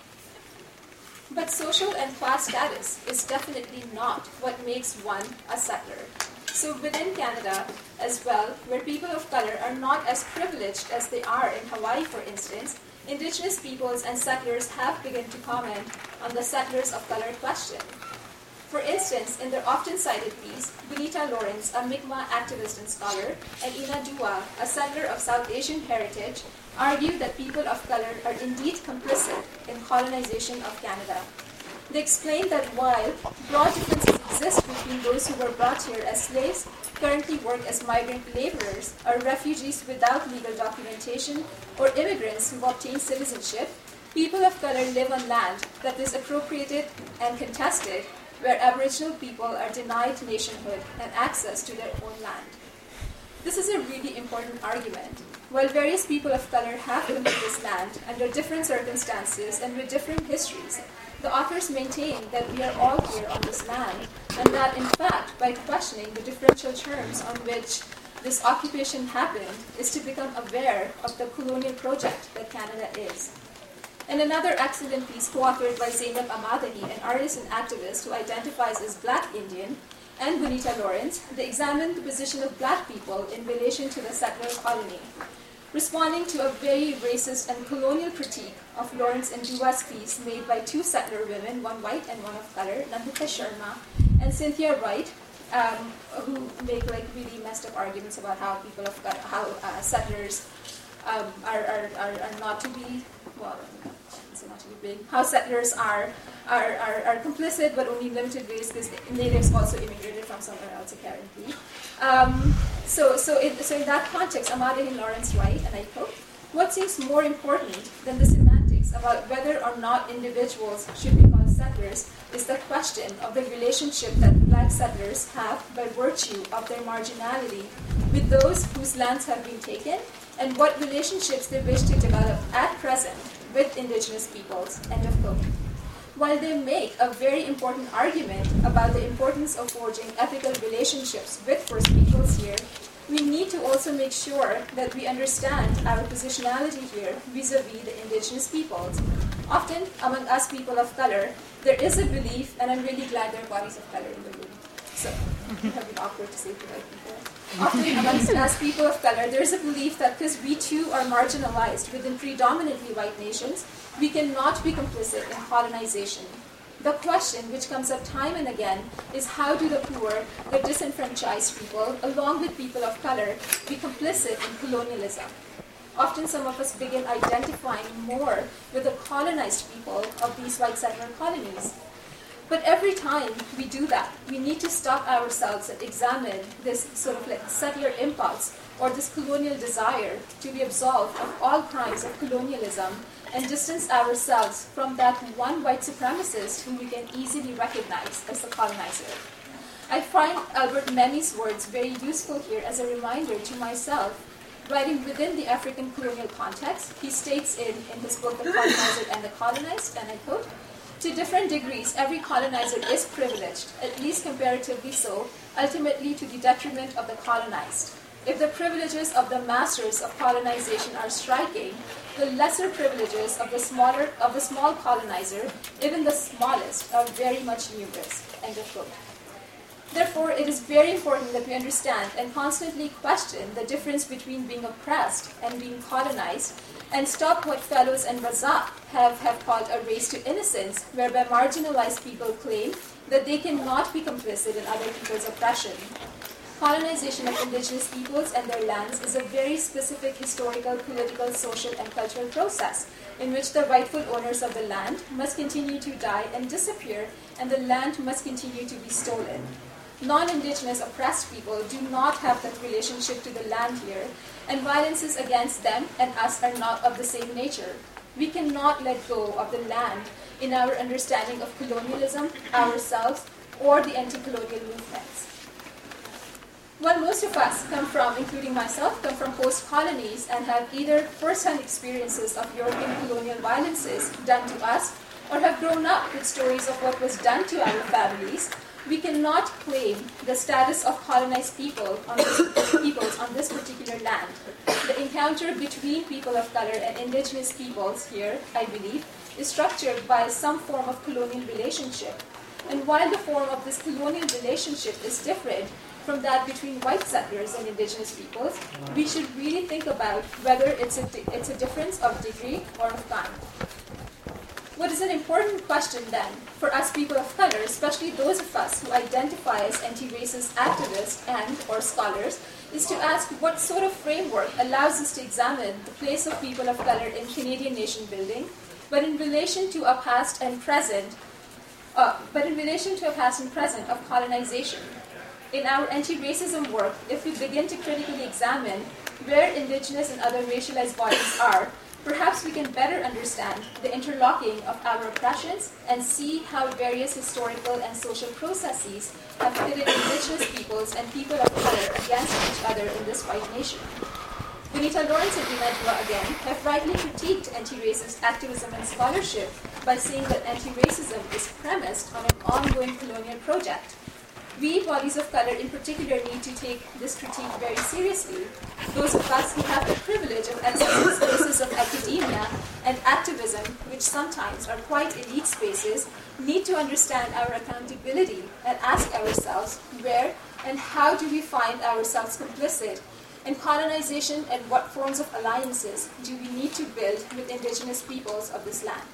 But social and class status is definitely not what makes one a settler. So within Canada as well, where people of color are not as privileged as they are in Hawaii, for instance, Indigenous peoples and settlers have begun to comment on the settlers of color question. For instance, in their often cited piece, Bonita Lawrence, a Mi'kmaq activist and scholar, and Ina Dua, a settler of South Asian heritage, argue that people of color are indeed complicit in colonization of Canada. They explain that while broad differences exist between those who were brought here as slaves, currently work as migrant laborers, or refugees without legal documentation, or immigrants who obtain citizenship, people of color live on land that is appropriated and contested, where Aboriginal people are denied nationhood and access to their own land. This is a really important argument. While various people of color have come to this land under different circumstances and with different histories, the authors maintain that we are all here on this land, and that in fact, by questioning the differential terms on which this occupation happened, is to become aware of the colonial project that Canada is. In another excellent piece co-authored by Zainab Ahmadahi, an artist and activist who identifies as Black Indian, and Bonita Lawrence, they examined the position of Black people in relation to the settler colony. Responding to a very racist and colonial critique of Lawrence and Dua's piece made by two settler women, one white and one of color, Nandita Sharma and Cynthia Wright, um, who make like really messed up arguments about how people of color, how uh, settlers um, are, are, are, are not to be, well, not to be big, how settlers are are, are, are complicit, but only in limited ways because natives also immigrated from somewhere else apparently. Um, so, so, in, so in that context, Ahmadahi and Lawrence write, and I quote, "What seems more important than the semantics about whether or not individuals should be called settlers is the question of the relationship that Black settlers have by virtue of their marginality with those whose lands have been taken, and what relationships they wish to develop at present with Indigenous peoples," end of quote. While they make a very important argument about the importance of forging ethical relationships with First Peoples here, we need to also make sure that we understand our positionality here vis-a-vis the Indigenous peoples. Often, among us people of color, there is a belief, and I'm really glad there are bodies of color in the room, so it would be awkward to say to white people. Often amongst us people of color, there is a belief that because we too are marginalized within predominantly white nations, we cannot be complicit in colonization. The question, which comes up time and again, is how do the poor, the disenfranchised people, along with people of color, be complicit in colonialism? Often some of us begin identifying more with the colonized people of these white settler colonies. But every time we do that, we need to stop ourselves and examine this sort of like settler impulse or this colonial desire to be absolved of all crimes of colonialism and distance ourselves from that one white supremacist whom we can easily recognize as the colonizer. I find Albert Memmi's words very useful here as a reminder to myself. Writing within the African colonial context, he states in, in his book, The Colonizer and the Colonized, and I quote, "To different degrees, every colonizer is privileged, at least comparatively so, ultimately to the detriment of the colonized. If the privileges of the masters of colonization are striking, the lesser privileges of the smaller of the small colonizer, even the smallest, are very much numerous." End of quote. Therefore, it is very important that we understand and constantly question the difference between being oppressed and being colonized, and stop what Fellows and Razak have, have called a race to innocence, whereby marginalized people claim that they cannot be complicit in other people's oppression. Colonization of indigenous peoples and their lands is a very specific historical, political, social, and cultural process in which the rightful owners of the land must continue to die and disappear, and the land must continue to be stolen. Non-indigenous oppressed people do not have that relationship to the land here, and violences against them and us are not of the same nature. We cannot let go of the land in our understanding of colonialism, ourselves, or the anti-colonial movements. While most of us come from, including myself, come from host colonies and have either first-hand experiences of European colonial violences done to us, or have grown up with stories of what was done to our families, we cannot claim the status of colonized people on this, peoples on this particular land. The encounter between people of color and indigenous peoples here, I believe, is structured by some form of colonial relationship. And while the form of this colonial relationship is different from that between white settlers and indigenous peoples, we should really think about whether it's a, it's a difference of degree or of kind. What is an important question then for us people of color, especially those of us who identify as anti-racist activists and or scholars, is to ask what sort of framework allows us to examine the place of people of color in Canadian nation building, but in relation to a past and present, uh, but in relation to a past and present of colonization. In our anti-racism work, if we begin to critically examine where indigenous and other racialized bodies are, perhaps we can better understand the interlocking of our oppressions and see how various historical and social processes have pitted indigenous peoples and people of color against each other in this white nation. Benita Lawrence and Ina Dua again have rightly critiqued anti-racist activism and scholarship by saying that anti-racism is premised on an ongoing colonial project. We, bodies of color in particular, need to take this critique very seriously. Those of us who have the privilege of accessing spaces of academia and activism, which sometimes are quite elite spaces, need to understand our accountability and ask ourselves where and how do we find ourselves complicit in colonization, and what forms of alliances do we need to build with indigenous peoples of this land.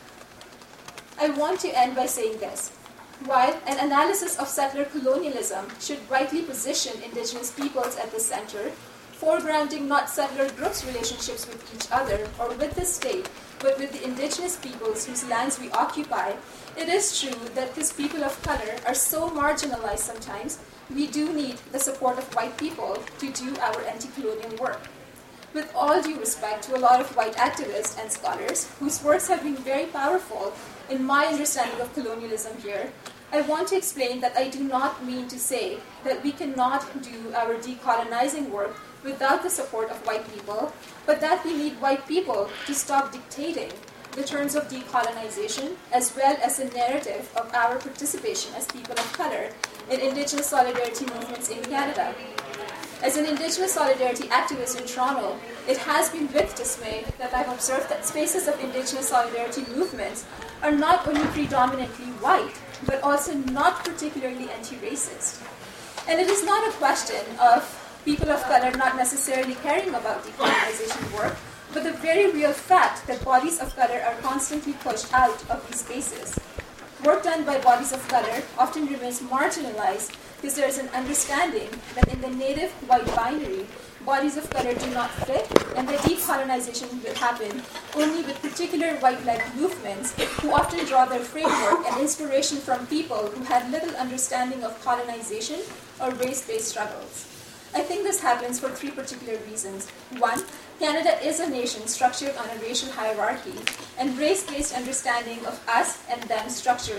I want to end by saying this. While an analysis of settler colonialism should rightly position indigenous peoples at the center, foregrounding not settler groups' relationships with each other or with the state, but with the indigenous peoples whose lands we occupy, it is true that because people of color are so marginalized sometimes, we do need the support of white people to do our anti-colonial work. With all due respect to a lot of white activists and scholars whose works have been very powerful in my understanding of colonialism here, I want to explain that I do not mean to say that we cannot do our decolonizing work without the support of white people, but that we need white people to stop dictating the terms of decolonization as well as the narrative of our participation as people of color in Indigenous solidarity movements in Canada. As an Indigenous solidarity activist in Toronto, it has been with dismay that I've observed that spaces of Indigenous solidarity movements are not only predominantly white, but also not particularly anti-racist. And it is not a question of people of color not necessarily caring about decolonization work, but the very real fact that bodies of color are constantly pushed out of these spaces. Work done by bodies of color often remains marginalized because there is an understanding that in the native white binary, bodies of color do not fit, and that decolonization will happen only with particular white-led movements who often draw their framework and inspiration from people who had little understanding of colonization or race-based struggles. I think this happens for three particular reasons. One, Canada is a nation structured on a racial hierarchy, and race-based understanding of us and them structures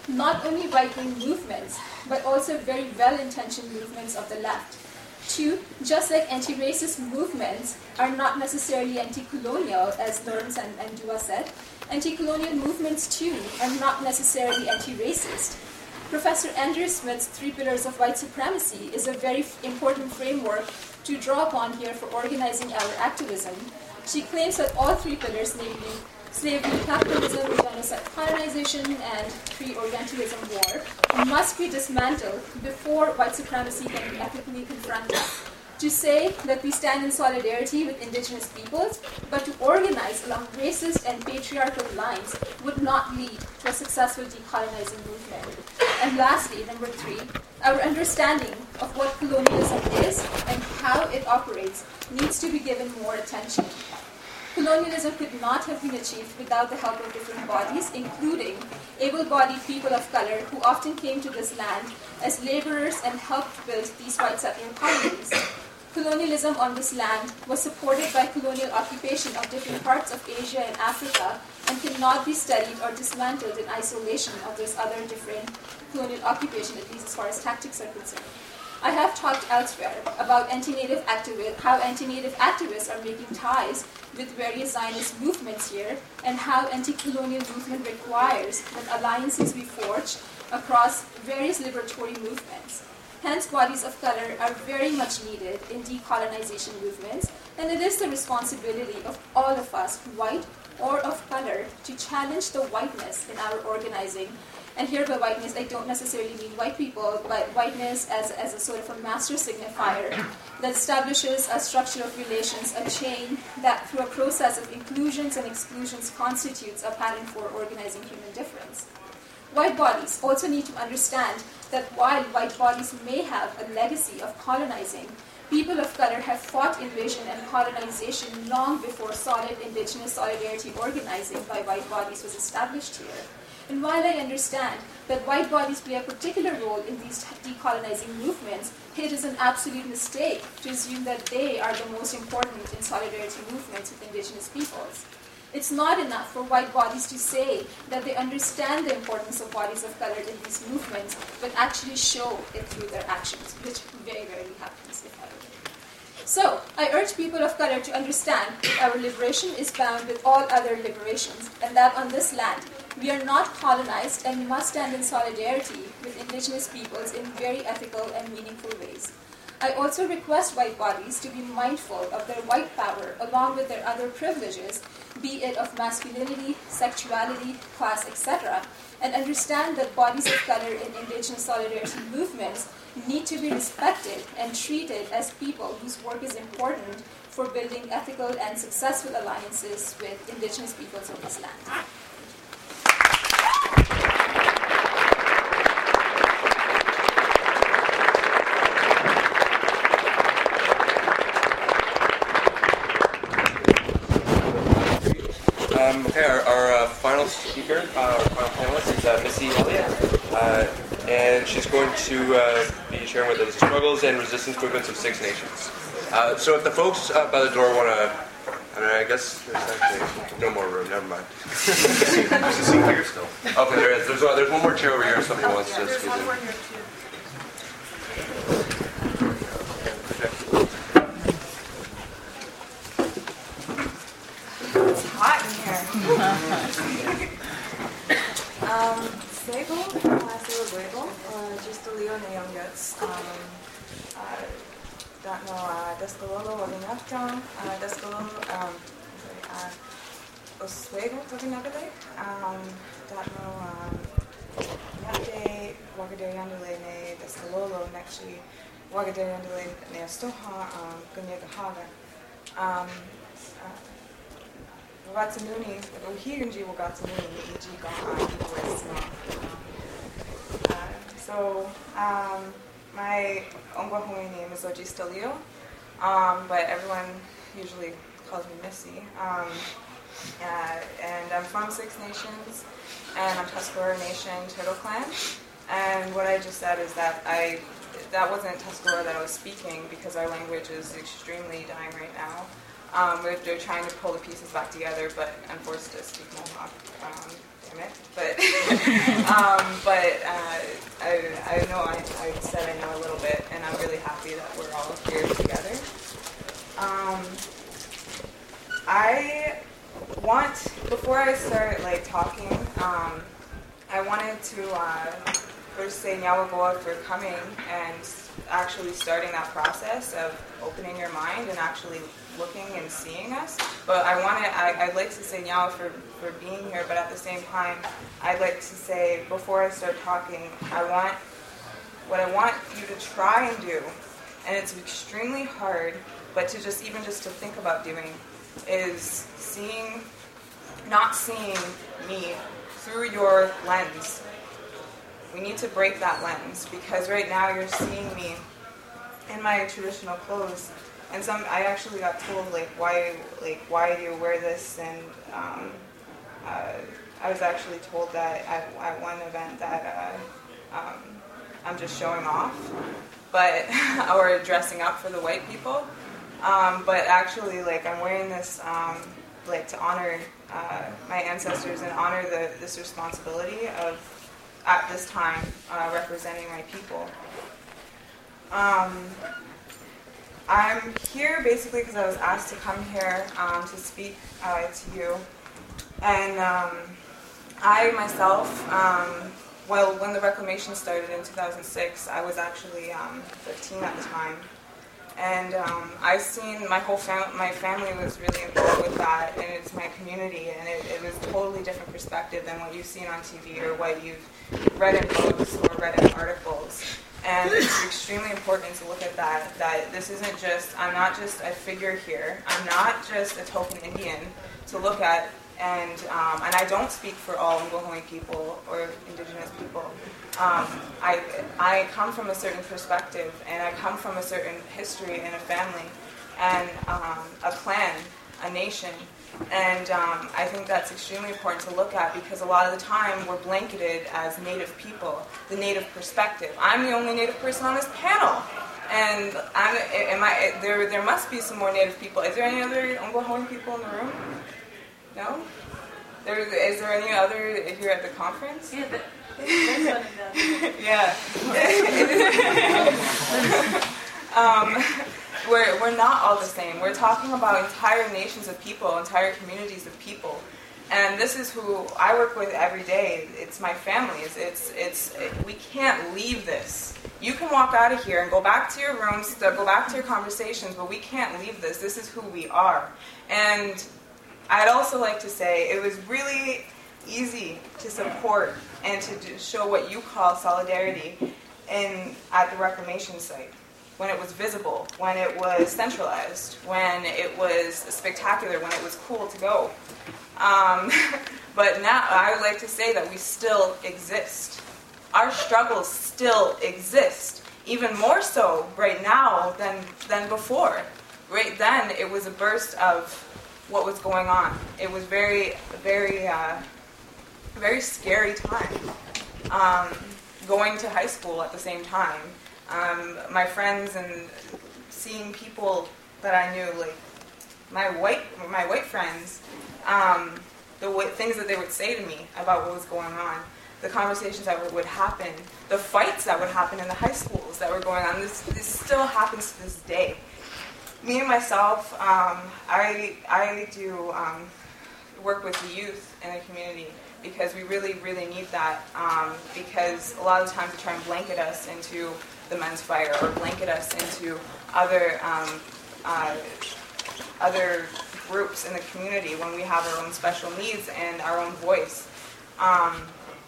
not only right-wing movements, but also very well-intentioned movements of the left. Two, just like anti-racist movements are not necessarily anti-colonial, as Lawrence and, and Dua said, anti-colonial movements too are not necessarily anti-racist. Professor Andrew Smith's Three Pillars of White Supremacy is a very f- important framework to draw upon here for organizing our activism. She claims that all three pillars, namely slavery, capitalism, genocide, colonization, and pre-Orientalism war, must be dismantled before white supremacy can be ethically confronted. To say that we stand in solidarity with indigenous peoples, but to organize along racist and patriarchal lines would not lead to a successful decolonizing movement. And lastly, number three, our understanding of what colonialism is and how it operates needs to be given more attention. Colonialism could not have been achieved without the help of different bodies, including able-bodied people of color who often came to this land as laborers and helped build these white settler colonies. Colonialism on this land was supported by colonial occupation of different parts of Asia and Africa and cannot be studied or dismantled in isolation of those other different colonial occupation, at least as far as tactics are concerned. I have talked elsewhere about anti-native activists, how anti-native activists are making ties with various Zionist movements here, and how anti-colonial movement requires that alliances be forged across various liberatory movements. Hence, bodies of color are very much needed in decolonization movements, and it is the responsibility of all of us, white or of color, to challenge the whiteness in our organizing. And here by whiteness, I don't necessarily mean white people, but whiteness as, as a sort of a master signifier that establishes a structure of relations, a chain that through a process of inclusions and exclusions constitutes a pattern for organizing human difference. White bodies also need to understand that while white bodies may have a legacy of colonizing, people of color have fought invasion and colonization long before solid indigenous solidarity organizing by white bodies was established here. And while I understand that white bodies play a particular role in these decolonizing movements, it is an absolute mistake to assume that they are the most important in solidarity movements with indigenous peoples. It's not enough for white bodies to say that they understand the importance of bodies of color in these movements, but actually show it through their actions, which very rarely happens, if ever. So, I urge people of color to understand that our liberation is bound with all other liberations, and that on this land, we are not colonized and must stand in solidarity with indigenous peoples in very ethical and meaningful ways. I also request white bodies to be mindful of their white power along with their other privileges, be it of masculinity, sexuality, class, et cetera, and understand that bodies of color in indigenous solidarity movements need to be respected and treated as people whose work is important for building ethical and successful alliances with indigenous peoples of this land. Um, okay, our, our uh, final speaker, uh, our final panelist is uh, Missy Elliott, uh, and she's going to uh, be sharing with us the struggles and resistance movements of Six Nations. Uh, so if the folks uh, by the door want to, I mean, I guess there's actually no more room, never mind. There's a seat here still. Okay, there is. There's, uh, there's one more chair over here if somebody wants to squeeze in. Hot in here. um, Sego, uh, Sego Luego, uh, just a Leo and the Young Guts. Um, uh, don't know, uh, Descololo, Waganachton, uh, Descololo, um, sorry, uh, Oswego, Waganagale, um, don't know, um, Yate, Wagadariandale, Ne, Descololo, Nekshi, Wagadariandale, Ne, Stoha, um, Gunyagahaga. Um, uh, Watsanuni, Uhiganji Wagatsanuni, Iji Gaha, was not. So, um, my Ongwahui name is Oji Stelio, um, but everyone usually calls me Missy. Um, uh, and I'm from Six Nations, and I'm Tuscarora Nation Turtle Clan. And what I just said is that I, that wasn't Tuscarora that I was speaking, because our language is extremely dying right now. Um, we're, they're trying to pull the pieces back together, but I'm forced to speak Mohawk. Um, damn it. But um, but uh, I, I know I, I said I know a little bit, and I'm really happy that we're all here together. Um, I want, before I start like talking, um, I wanted to uh, first say Nyawagoa for coming and actually starting that process of opening your mind and actually looking and seeing us. But I want to, I'd like to say Nyawa for, for being here, but at the same time, I'd like to say, before I start talking, I want, what I want you to try and do, and it's extremely hard, but to just, even just to think about doing, is seeing, not seeing me through your lens. We need to break that lens, because right now you're seeing me in my traditional clothes, and some I actually got told like why like why do you wear this, and um, uh, I was actually told that at, at one event that uh, um, I'm just showing off, but or dressing up for the white people, um, but actually like I'm wearing this um, like to honor uh, my ancestors and honor the, this responsibility of at this time uh, representing my people. Um, I'm here basically because I was asked to come here um, to speak uh, to you, and um, I myself, um, well, when the reclamation started in two thousand six, I was actually um, fifteen at the time, and um, I've seen my whole fam- my family was really involved with that, and it's my community, and it, it was a totally different perspective than what you've seen on T V or what you've read in books or read in articles. And it's extremely important to look at that, that this isn't just, I'm not just a figure here, I'm not just a token Indian to look at, and um, and I don't speak for all Ngöhöi people or indigenous people. Um, I, I come from a certain perspective, and I come from a certain history and a family, and um, a clan, a nation. And um, I think that's extremely important to look at, because a lot of the time we're blanketed as Native people, the Native perspective. I'm the only Native person on this panel, and I'm, am I, there, there must be some more Native people. Is there any other Ngöhöi people in the room? No? There, is there any other here at the conference? Yeah, but there's one of them. Yeah. um, We're, we're not all the same. We're talking about entire nations of people, entire communities of people. And this is who I work with every day. It's my family. It's, it's, it's, it, we can't leave this. You can walk out of here and go back to your rooms, go back to your conversations, but we can't leave this. This is who we are. And I'd also like to say it was really easy to support and to do, show what you call solidarity in, at the reclamation site. When it was visible, when it was centralized, when it was spectacular, when it was cool to go. Um, but now I would like to say that we still exist. Our struggles still exist, even more so right now than, than before. Right then, it was a burst of what was going on. It was very, very, uh, very scary time. Um, going to high school at the same time. Um, my friends and seeing people that I knew, like my white my white friends, um, the w- things that they would say to me about what was going on, the conversations that would, would happen, the fights that would happen in the high schools that were going on. This this still happens to this day. Me and myself, um, I I do um, work with the youth in the community, because we really, really need that, um, because a lot of the times they try and blanket us into the men's fire or blanket us into other um, uh, other groups in the community when we have our own special needs and our own voice. Um,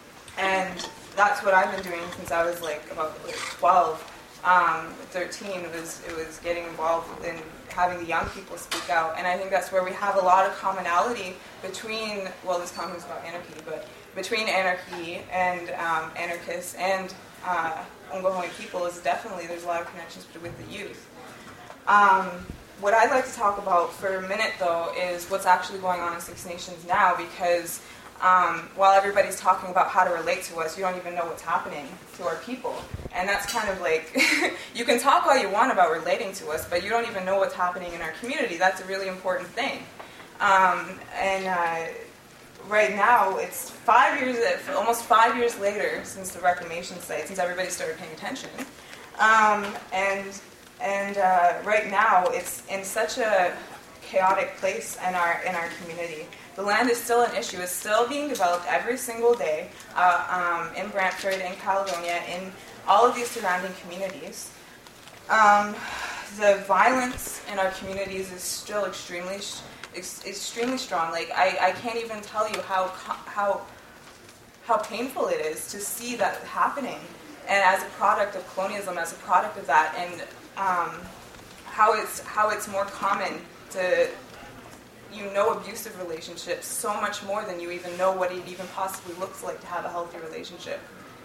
and that's what I've been doing since I was like about like twelve, um, thirteen. It was, it was getting involved in having the young people speak out. And I think that's where we have a lot of commonality between, well, this conference is about anarchy, but between anarchy and um, anarchists and uh, Ngöhöi people is definitely, there's a lot of connections with the youth. Um, what I'd like to talk about for a minute, though, is what's actually going on in Six Nations now, because um, while everybody's talking about how to relate to us, you don't even know what's happening to our people. And that's kind of like, you can talk all you want about relating to us, but you don't even know what's happening in our community. That's a really important thing. Um, and uh, right now, it's five years, almost five years later since the reclamation site, since everybody started paying attention. Um, and and uh, right now, it's in such a chaotic place in our in our community. The land is still an issue. It's still being developed every single day uh, um, in Brantford, in Caledonia, in all of these surrounding communities. Um, the violence in our communities is still extremely, ex- extremely strong. Like I, I can't even tell you how how how painful it is to see that happening, and as a product of colonialism, as a product of that, and um, how it's how it's more common to, you know, abusive relationships so much more than you even know what it even possibly looks like to have a healthy relationship,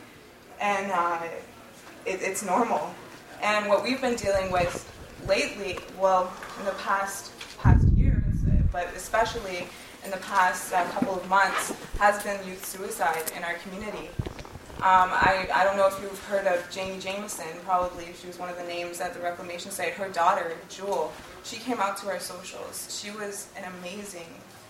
and uh, it, it's normal. And what we've been dealing with lately, well, in the past past years, but especially in the past uh, couple of months, has been youth suicide in our community. Um, I, I don't know if you've heard of Janie Jameson, probably. She was one of the names at the reclamation site. Her daughter, Jewel, she came out to our socials. She was an amazing,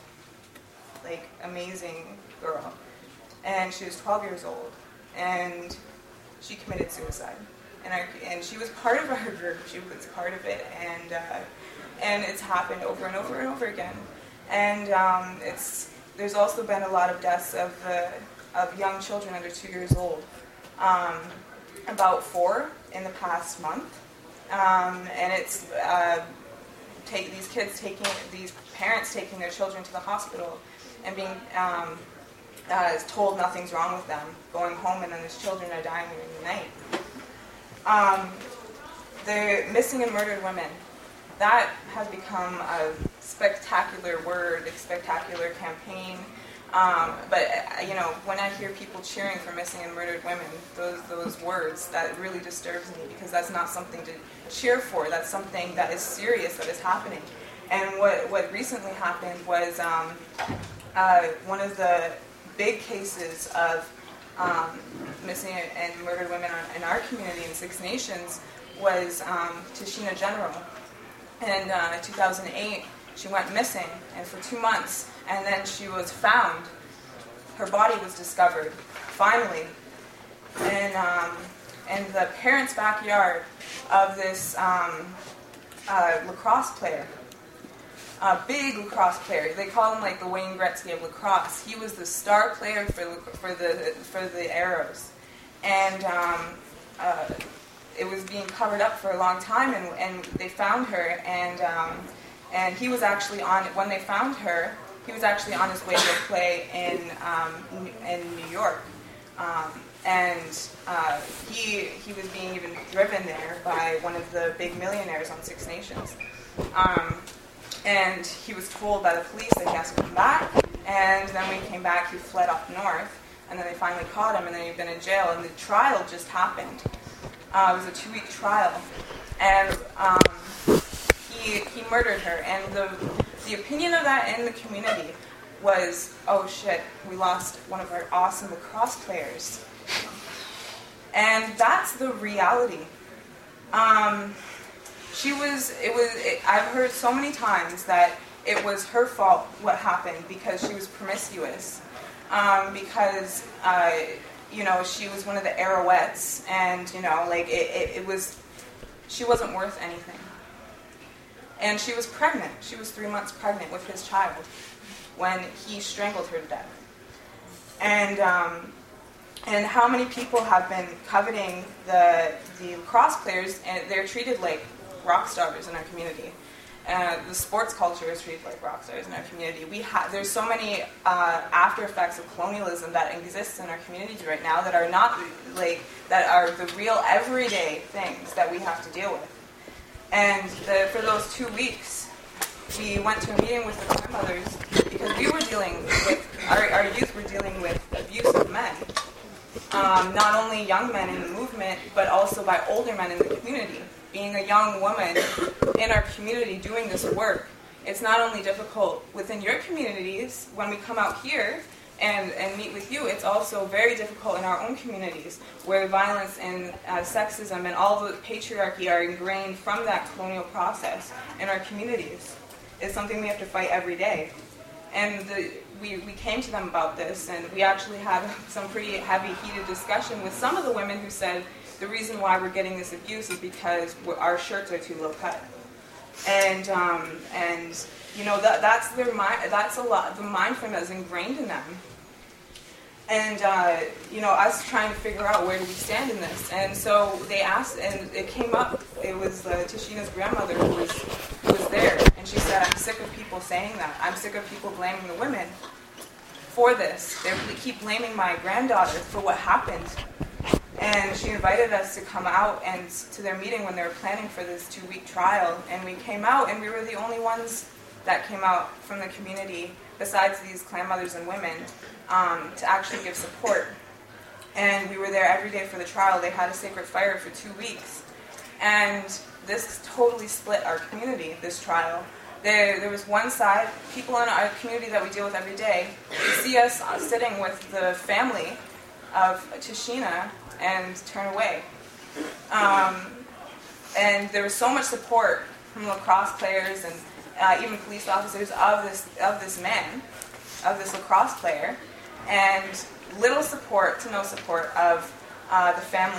like, amazing girl. And she was twelve years old. And she committed suicide. And, our, and she was part of our group. She was part of it. And uh, and it's happened over and over and over again. And um, it's there's also been a lot of deaths of uh, of young children under two years old. Um, about four in the past month. Um, and it's uh, take these kids taking, these parents taking their children to the hospital and being um, uh, told nothing's wrong with them, going home and then these children are dying in the night. Um, the missing and murdered women, that has become a spectacular word, a spectacular campaign. Um, but, uh, you know, when I hear people cheering for missing and murdered women, those those words, that really disturbs me, because that's not something to cheer for. That's something that is serious, that is happening. And what, what recently happened was um, uh, one of the big cases of um, missing and murdered women in our community in Six Nations was um, Tashina General. In uh, two thousand eight, she went missing, and for two months, and then she was found. Her body was discovered, finally, in, um, in the parents' backyard of this um, uh, lacrosse player, a big lacrosse player. They call him like the Wayne Gretzky of lacrosse. He was the star player for for the for the Arrows, and um, uh, it was being covered up for a long time, and, and they found her, and um, and he was actually on, when they found her, he was actually on his way to play in um, in New York, um, and uh, he he was being even driven there by one of the big millionaires on Six Nations, um, and he was told by the police that he has to come back, and then when he came back, he fled up north, and then they finally caught him, and then he'd been in jail, and the trial just happened. Uh, it was a two-week trial, and um, he he murdered her. And the the opinion of that in the community was, oh shit, we lost one of our awesome lacrosse players. And that's the reality. Um, she was. It was. It, I've heard so many times that it was her fault what happened because she was promiscuous, um, because. Uh, You know, she was one of the Arrowettes, and, you know, like, it, it, it was, she wasn't worth anything. And she was pregnant. She was three months pregnant with his child when he strangled her to death. And, um, and how many people have been coveting the, the lacrosse players, and they're treated like rock stars in our community. Uh, the sports culture is treated like rock stars in our community. We ha- there's so many uh, after effects of colonialism that exists in our communities right now that are not like that are the real everyday things that we have to deal with. And the, for those two weeks, we went to a meeting with the grandmothers because we were dealing with our, our youth were dealing with abuse of men, um, not only young men in the movement, but also by older men in the community. Being a young woman in our community doing this work, it's not only difficult within your communities when we come out here and, and meet with you, it's also very difficult in our own communities where violence and uh, sexism and all the patriarchy are ingrained from that colonial process in our communities. It's something we have to fight every day. And the, we, we came to them about this, and we actually had some pretty heavy, heated discussion with some of the women who said the reason why we're getting this abuse is because we're, our shirts are too low cut. And um, and you know that that's their mind. That's a lot. The mind frame that's ingrained in them. And uh, you know, us trying to figure out where do we stand in this. And so they asked, and it came up. It was uh, Tashina's grandmother who was who was there, and she said, "I'm sick of people saying that. I'm sick of people blaming the women for this. They keep blaming my granddaughter for what happened." And she invited us to come out and to their meeting when they were planning for this two-week trial. And we came out, and we were the only ones that came out from the community, besides these clan mothers and women, um, to actually give support. And we were there every day for the trial. They had a sacred fire for two weeks. And this totally split our community, this trial. There, there was one side, people in our community that we deal with every day, they see us sitting with the family of Tashina and turn away. Um, and there was so much support from lacrosse players and uh, even police officers of this of this man, of this lacrosse player, and little support to no support of uh, the family.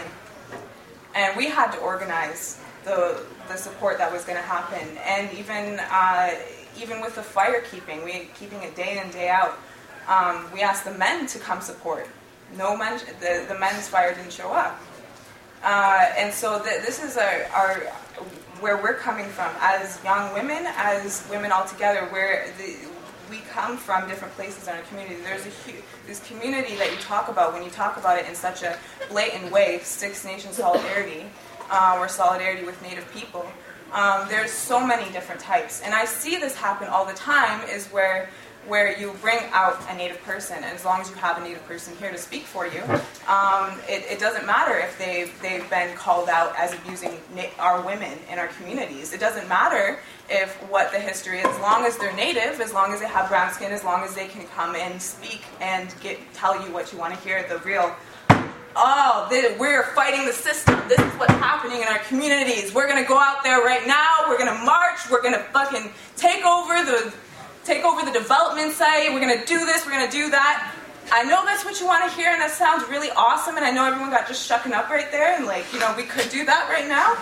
And we had to organize the the support that was going to happen, and even uh, even with the fire keeping, we keeping it day in day out. Um, we asked the men to come support. No men, the, the men's fire didn't show up. Uh, and so the, this is our, our, where we're coming from as young women, as women all together, where the, we come from different places in our community. There's a huge, this community that you talk about, when you talk about it in such a blatant way, Six Nations solidarity, uh, or solidarity with Native people, um, there's so many different types. And I see this happen all the time, is where where you bring out a Native person, and as long as you have a Native person here to speak for you, um, it, it doesn't matter if they've, they've been called out as abusing na- our women in our communities. It doesn't matter if what the history is, as long as they're Native, as long as they have brown skin, as long as they can come and speak and get tell you what you want to hear, the real, oh, this, we're fighting the system, this is what's happening in our communities, we're going to go out there right now, we're going to march, we're going to fucking take over the take over the development site, we're going to do this, we're going to do that. I know that's what you want to hear, and that sounds really awesome, and I know everyone got just shucking up right there, and like, you know, we could do that right now,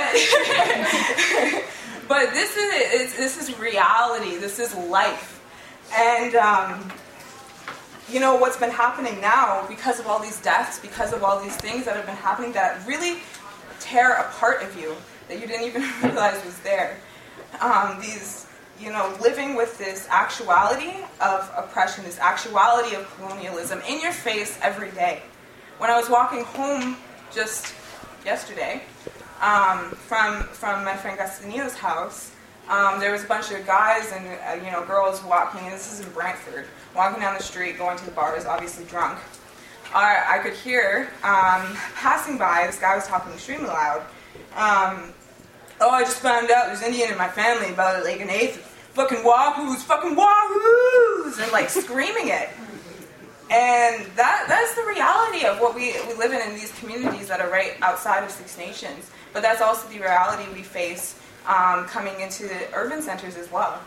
but but this is it's, this is reality, this is life. And um, you know, what's been happening now, because of all these deaths, because of all these things that have been happening that really tear a part of you that you didn't even realize was there. Um, these You know, living with this actuality of oppression, this actuality of colonialism in your face every day. When I was walking home just yesterday um, from from my friend Gastonio's house, um, there was a bunch of guys and uh, you know girls walking. And this is in Brantford, walking down the street, going to the bars, obviously drunk. I, I could hear um, passing by. This guy was talking extremely loud. Um, oh, I just found out there's Indian in my family, about like an eighth. Fucking wahoos, fucking wahoos, and like screaming it. And that that's the reality of what we, we live in in these communities that are right outside of Six Nations. But that's also the reality we face um, coming into the urban centers as well.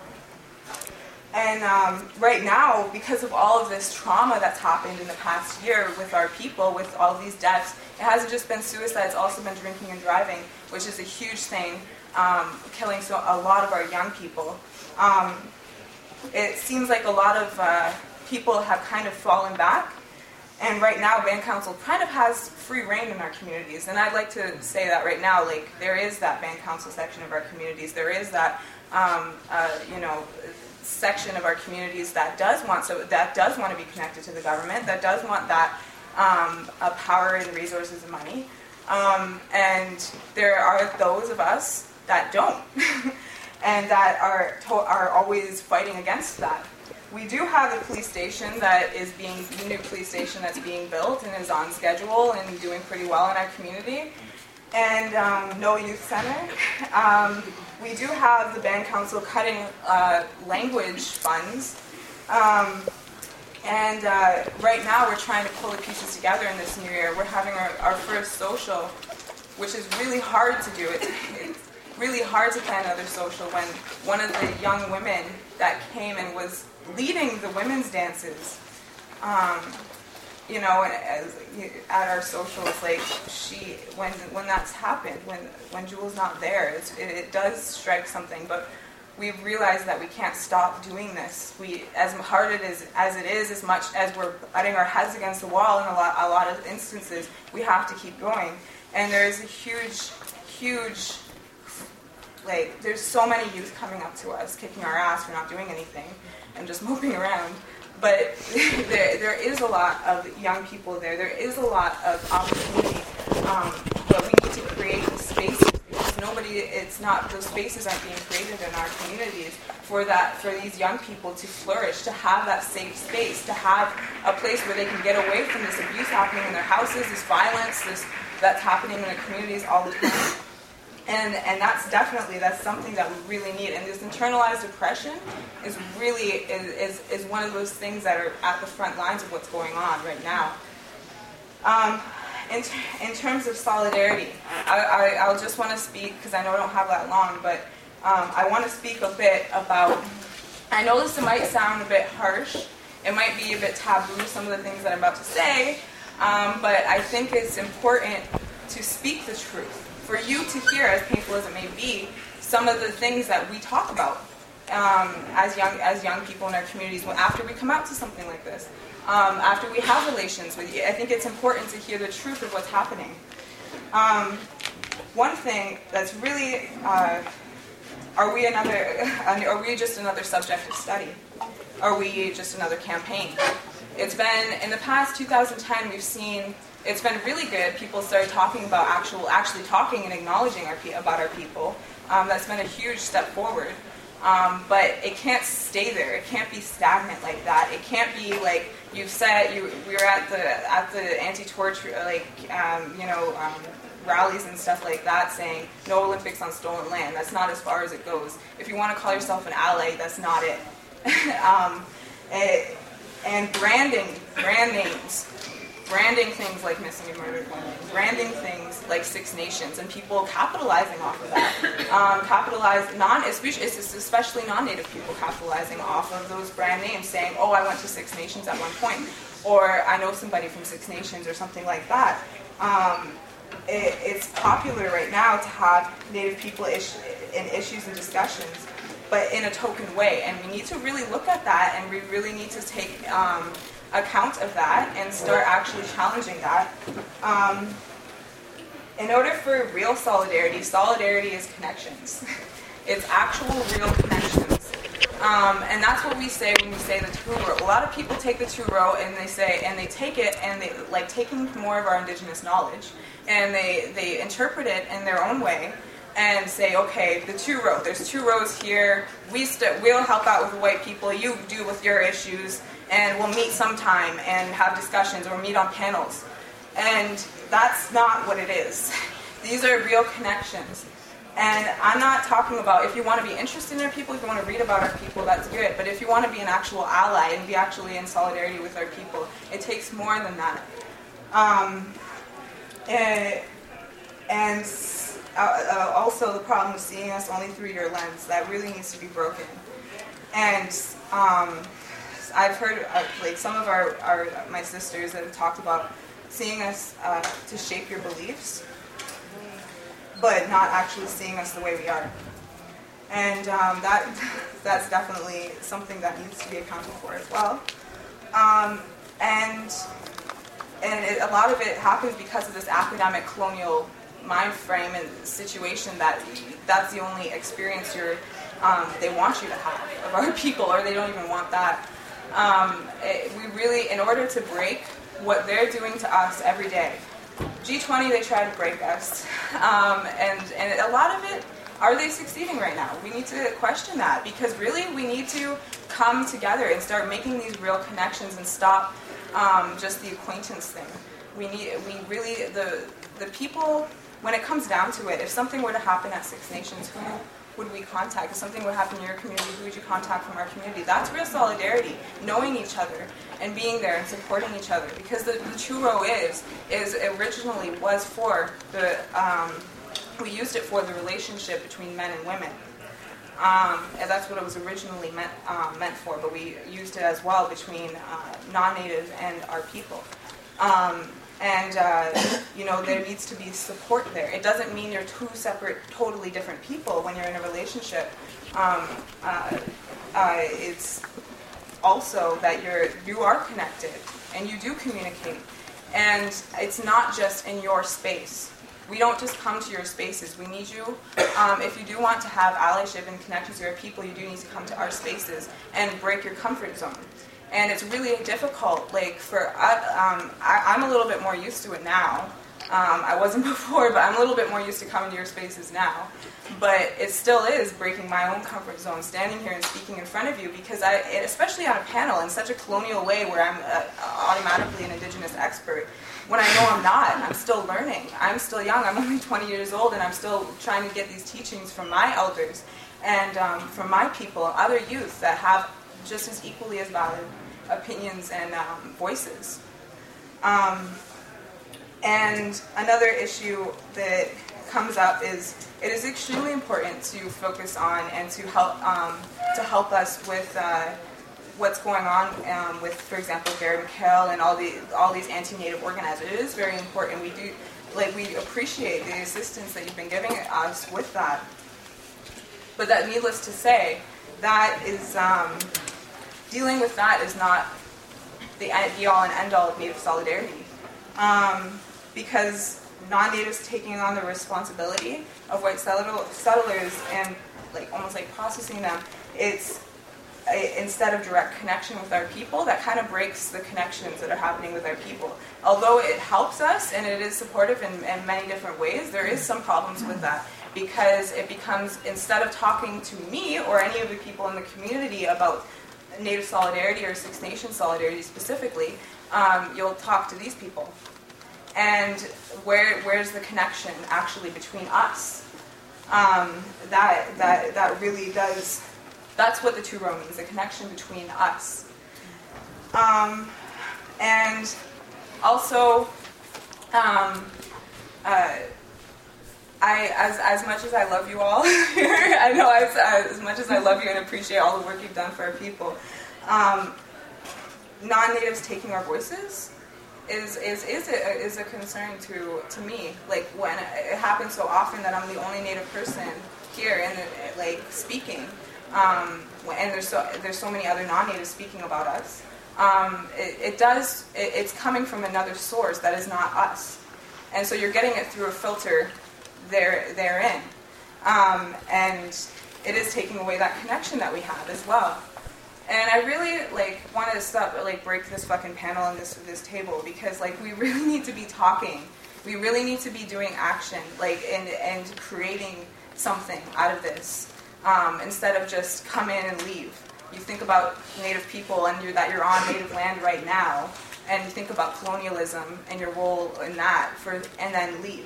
And um, right now, because of all of this trauma that's happened in the past year with our people, with all these deaths, it hasn't just been suicide, it's also been drinking and driving, which is a huge thing, um, killing so a lot of our young people. Um, it seems like a lot of uh, people have kind of fallen back, and right now Band Council kind of has free reign in our communities, and I'd like to say that right now, like, there is that Band Council section of our communities, there is that, um, uh, you know, section of our communities that does want so that does want to be connected to the government, that does want that um, uh, power and resources and money, um, and there are those of us that don't, and that are to- are always fighting against that. We do have a police station that is being, the new police station that's being built and is on schedule and doing pretty well in our community. And um, no youth center. Um, we do have the Band Council cutting uh, language funds. Um, and uh, right now we're trying to pull the pieces together in this new year. We're having our, our first social, which is really hard to do. It, it, really hard to plan another social when one of the young women that came and was leading the women's dances, um, you know, as, at our socials, like she, when when that's happened, when when Jewel's not there, it's, it, it does strike something. But we've realized that we can't stop doing this. We, as hard it is as it is, as much as we're butting our heads against the wall in a lot a lot of instances, we have to keep going. And there's a huge, huge, like there's so many youth coming up to us, kicking our ass for not doing anything, and just moping around. But there, there is a lot of young people there. There is a lot of opportunity, um, but we need to create the spaces because nobody. It's not those spaces aren't being created in our communities for that for these young people to flourish, to have that safe space, to have a place where they can get away from this abuse happening in their houses, this violence, this that's happening in their communities all the time. And and that's definitely, that's something that we really need. And this internalized oppression is really, is, is, is one of those things that are at the front lines of what's going on right now. Um, in, in terms of solidarity, I, I, I'll just want to speak, because I know I don't have that long, but um, I want to speak a bit about, I know this might sound a bit harsh, it might be a bit taboo, some of the things that I'm about to say, um, but I think it's important to speak the truth. For you to hear, as painful as it may be, some of the things that we talk about um, as young as young people in our communities after we come out to something like this, um, after we have relations with you. I think it's important to hear the truth of what's happening. Um, one thing that's really, uh, are we another? Are we just another subject of study? Are we just another campaign? It's been in the past two thousand ten. We've seen. It's been really good. People started talking about actual, actually talking and acknowledging our about our people. Um, that's been a huge step forward. Um, but it can't stay there. It can't be stagnant like that. It can't be like you've said. You we were at the at the anti-torch like um, you know um, rallies and stuff like that, saying no Olympics on stolen land. That's not as far as it goes. If you want to call yourself an ally, that's not it. um, it and branding, brand names. Branding things like missing and murdered women, branding things like Six Nations, and people capitalizing off of that. Um, capitalize, non, especially, especially non-Native people capitalizing off of those brand names, saying, oh, I went to Six Nations at one point, or I know somebody from Six Nations, or something like that. Um, it, it's popular right now to have Native people ish, in issues and discussions, but in a token way, and we need to really look at that, and we really need to take um, account of that and start actually challenging that. Um, in order for real solidarity, solidarity is connections. It's actual real connections. Um, and that's what we say when we say the two row. A lot of people take the two row and they say, and they take it and they like taking more of our indigenous knowledge and they, they interpret it in their own way and say, okay, the two row, there's two rows here, we st- we'll help out with the white people, you do with your issues, and we'll meet sometime and have discussions or meet on panels. And that's not what it is. These are real connections. And I'm not talking about if you want to be interested in our people, if you want to read about our people, that's good. But if you want to be an actual ally and be actually in solidarity with our people, it takes more than that. Um, and and uh, also the problem of seeing us only through your lens, that really needs to be broken. And um, I've heard uh, like some of our, our my sisters that have talked about seeing us uh, to shape your beliefs, but not actually seeing us the way we are. And um, that that's definitely something that needs to be accounted for as well. Um, and and it, a lot of it happens because of this academic colonial mind frame and situation that that's the only experience you're um, they want you to have of our people, or they don't even want that. Um, it, we really, in order to break what they're doing to us every day, G twenty, they try to break us. Um, and, and a lot of it, are they succeeding right now? We need to question that, because really we need to come together and start making these real connections and stop um, just the acquaintance thing. We need, we really, the the people, when it comes down to it, if something were to happen at Six Nations, who would we contact? If something would happen in your community, who would you contact from our community? That's real solidarity, knowing each other and being there and supporting each other. Because the, the True Row is, is originally was for the um, we used it for the relationship between men and women. Um, and that's what it was originally meant, um, meant for, but we used it as well between uh, non-native and our people. Um, and, uh, you know, there needs to be support there. It doesn't mean you're two separate, totally different people when you're in a relationship. Um, uh, uh, it's also that you're, you are connected and you do communicate. And it's not just in your space. We don't just come to your spaces. We need you. Um, if you do want to have allyship and connections with your people, you do need to come to our spaces and break your comfort zone. And it's really difficult. Like for, um, I, I'm a little bit more used to it now. Um, I wasn't before, but I'm a little bit more used to coming to your spaces now. But it still is breaking my own comfort zone, standing here and speaking in front of you, because I, especially on a panel in such a colonial way where I'm uh, automatically an Indigenous expert, when I know I'm not, I'm still learning. I'm still young. I'm only twenty years old, and I'm still trying to get these teachings from my elders and um, from my people, other youth that have just as equally as valid opinions and um, voices. Um, and another issue that comes up is it is extremely important to focus on and to help um, to help us with uh, what's going on um, with, for example, Garrett McHale and all the all these anti-Native organizers. It is very important. We do like we appreciate the assistance that you've been giving us with that. But that, needless to say, that is um, dealing with that is not the be-all and end-all of Native solidarity, um, because non-natives taking on the responsibility of white settlers and like almost like processing them, it's a, instead of direct connection with our people, that kind of breaks the connections that are happening with our people. Although it helps us and it is supportive in, in many different ways, there is some problems with that, because it becomes, instead of talking to me or any of the people in the community about Native solidarity or Six Nations solidarity specifically, um, you'll talk to these people. And where where's the connection actually between us? Um, that that that really does. That's what the two row means: the connection between us. Um, and also, um, uh, I as as much as I love you all here, I know as as much as I love you and appreciate all the work you've done for our people. Um, non-natives taking our voices is is is a, is a concern to to me. Like when it happens so often that I'm the only Native person here and like speaking, um, and there's so there's so many other non-natives speaking about us. Um, it, it does it, it's coming from another source that is not us, and so you're getting it through a filter there therein, um, and it is taking away that connection that we have as well. And I really like wanted to stop, like break this fucking panel and this this table, because like we really need to be talking. We really need to be doing action, like and and creating something out of this, um, instead of just come in and leave. You think about Native people and you're, that you're on Native land right now, and you think about colonialism and your role in that, for and then leave.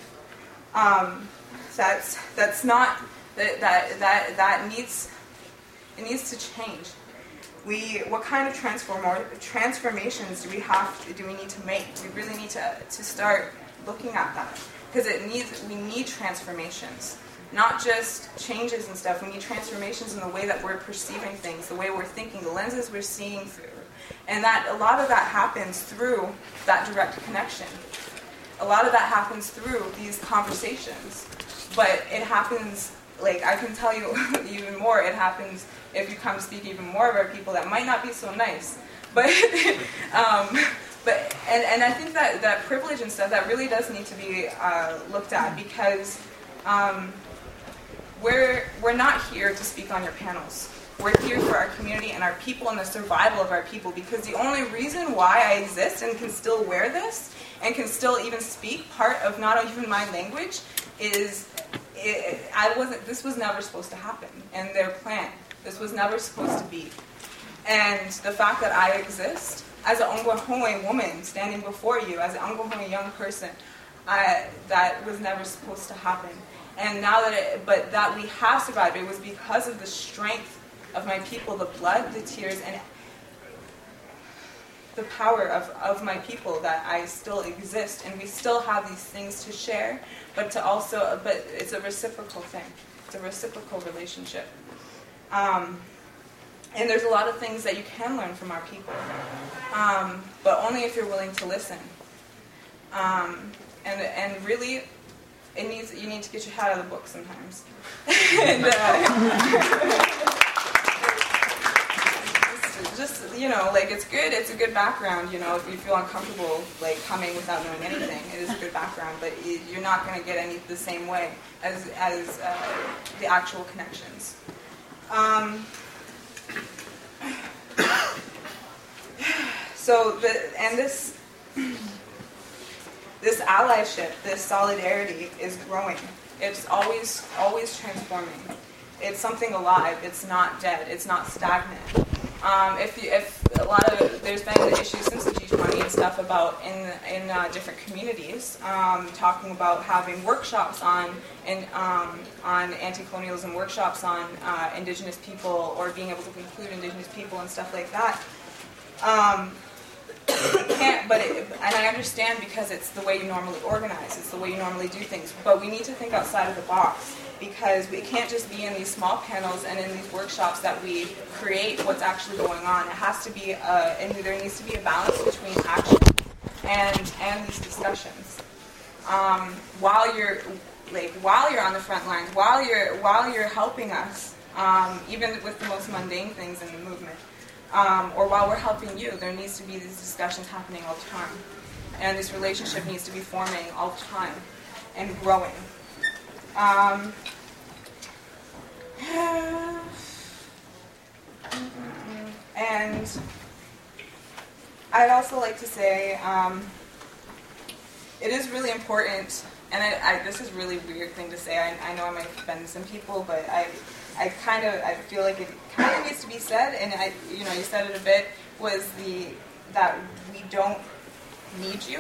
Um, that's that's not that that that that needs it needs to change. We, what kind of transform transformations do we have to, do we need to make? We really need to to start looking at that, because it needs we need transformations, not just changes and stuff. We need transformations in the way that we're perceiving things, the way we're thinking, the lenses we're seeing through, and that a lot of that happens through that direct connection. A lot of that happens through these conversations, but it happens. Like I can tell you even more, it happens if you come speak even more of our people that might not be so nice. But um, but and, and I think that, that privilege and stuff, that really does need to be uh, looked at, because um, we're we're not here to speak on your panels. We're here for our community and our people and the survival of our people, because the only reason why I exist and can still wear this and can still even speak part of not even my language is it, I wasn't. This was never supposed to happen in their plan. This was never supposed to be. And the fact that I exist as an Ongwahongwe woman standing before you, as an Ongwahongwe young person, I, that was never supposed to happen. And now that it, but that we have survived, it was because of the strength of my people, the blood, the tears, and the power of, of my people, that I still exist and we still have these things to share, but to also, but it's a reciprocal thing. It's a reciprocal relationship. Um, and there's a lot of things that you can learn from our people, um, but only if you're willing to listen. Um, and and really, it needs you need to get your head out of the book sometimes. and, uh, Just, you know, like, it's good, it's a good background, you know, if you feel uncomfortable, like, coming without knowing anything, it is a good background, but you're not going to get any the same way as, as uh, the actual connections. Um, so, the, and this, this allyship, this solidarity is growing. It's always, always transforming. It's something alive, it's not dead, it's not stagnant. Um, if, you, if a lot of there's been issues since the G twenty and stuff about in in uh, different communities um, talking about having workshops on in, um, on anti-colonialism, workshops on uh, Indigenous people, or being able to include Indigenous people and stuff like that. Um, it can't, but it, and I understand because it's the way you normally organize, it's the way you normally do things. But we need to think outside of the box, because we can't just be in these small panels and in these workshops that we create what's actually going on. It has to be, a, and there needs to be a balance between action and and these discussions. Um, while you're like while you're on the front lines, while you're while you're helping us, um, even with the most mundane things in the movement, um, or while we're helping you, there needs to be these discussions happening all the time, and this relationship needs to be forming all the time and growing. Um, and I'd also like to say um, it is really important, and I, I, this is a really weird thing to say. I, I know I might offend some people, but I, I kind of I feel like it kind of needs to be said. And I, you know, you said it a bit. Was the that we don't need you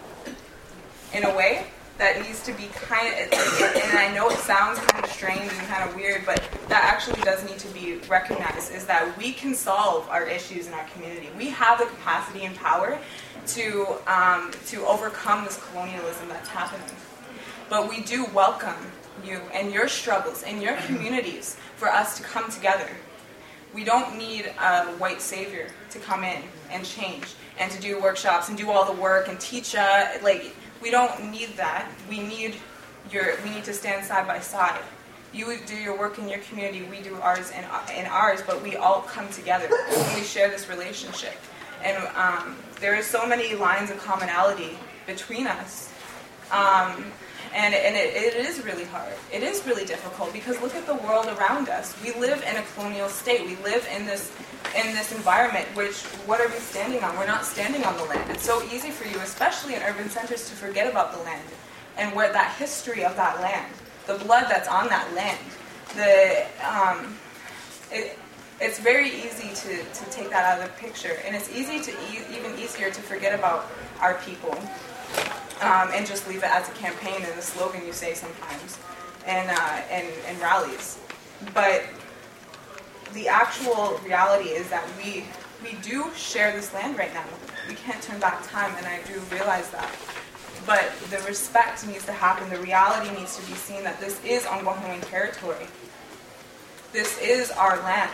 in a way. That needs to be kind of, and I know it sounds kind of strange and kind of weird, but that actually does need to be recognized, is that we can solve our issues in our community. We have the capacity and power to um, to overcome this colonialism that's happening. But we do welcome you and your struggles and your communities for us to come together. We don't need a white savior to come in and change and to do workshops and do all the work and teach uh, like. We don't need that. We need your. We need to stand side by side. You do your work in your community. We do ours in, in ours. But we all come together and we share this relationship. And um, there are so many lines of commonality between us. Um, and and it, it is really hard. It is really difficult because look at the world around us. We live in a colonial state. We live in this. in this environment, which, what are we standing on? We're not standing on the land. It's so easy for you, especially in urban centers, to forget about the land and where that history of that land, the blood that's on that land. The um, it, it's very easy to, to take that out of the picture, and it's easy to e- even easier to forget about our people um, and just leave it as a campaign and a slogan you say sometimes and uh, and, and rallies, but. The actual reality is that we we do share this land right now. We can't turn back time, and I do realize that. But the respect needs to happen. The reality needs to be seen that this is Ongohuin territory. This is our land.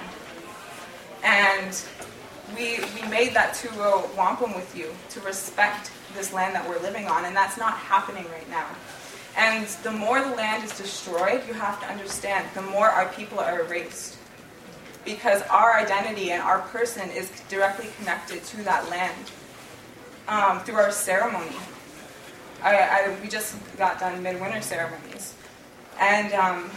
And we we made that two-row wampum with you to respect this land that we're living on, and that's not happening right now. And the more the land is destroyed, you have to understand, the more our people are erased. Because our identity and our person is directly connected to that land um, through our ceremony. I, I, we just got done midwinter ceremonies. And um,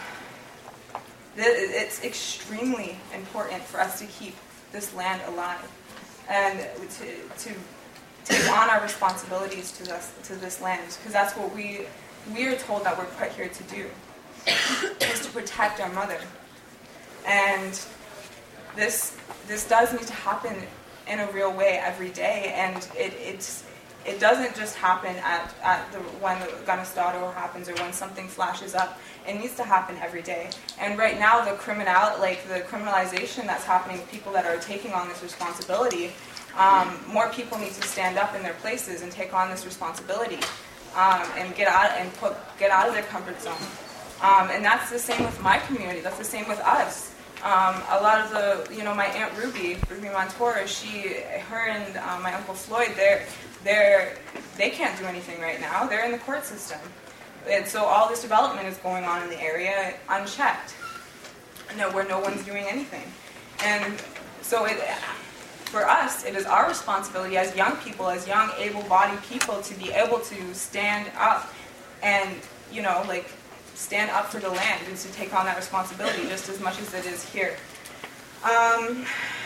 th- it's extremely important for us to keep this land alive and to, to take on our responsibilities to this, to this land. Because that's what we, we are told that we're put here to do, is to protect our mother. And This this does need to happen in a real way every day, and it it's, it doesn't just happen at, at the when the Ganastado happens or when something flashes up. It needs to happen every day. And right now, the criminal like the criminalization that's happening, people that are taking on this responsibility, Um, more people need to stand up in their places and take on this responsibility um, and get out and put, get out of their comfort zone. Um, and that's the same with my community. That's the same with us. Um, a lot of the, you know, my Aunt Ruby, Ruby Montour, she, her and uh, my Uncle Floyd, they're, they're, they can't do anything right now. They're in the court system. And so all this development is going on in the area unchecked, no, where no one's doing anything. And so it, for us, it is our responsibility as young people, as young able-bodied people, to be able to stand up and, you know, like, stand up for the land and to take on that responsibility just as much as it is here. Um,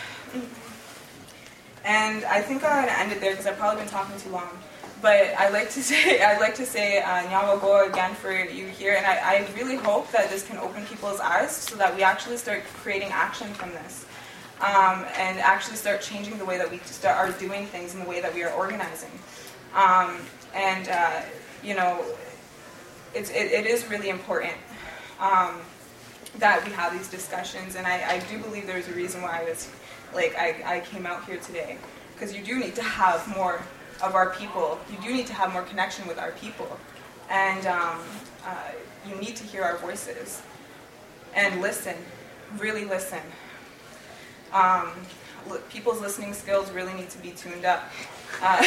and I think I'm going to end it there because I've probably been talking too long. But I'd like to say, I'd like to say, uh, Nyawagoa again for you here, and I, I really hope that this can open people's eyes so that we actually start creating action from this, um, and actually start changing the way that we start are doing things and the way that we are organizing. Um, and uh, you know, it's, it, it is really important um, that we have these discussions, and I, I do believe there's a reason why I was, like, I, I came out here today, because you do need to have more of our people. You do need to have more connection with our people, and um, uh, you need to hear our voices and listen, really listen. Um, people's listening skills really need to be tuned up uh,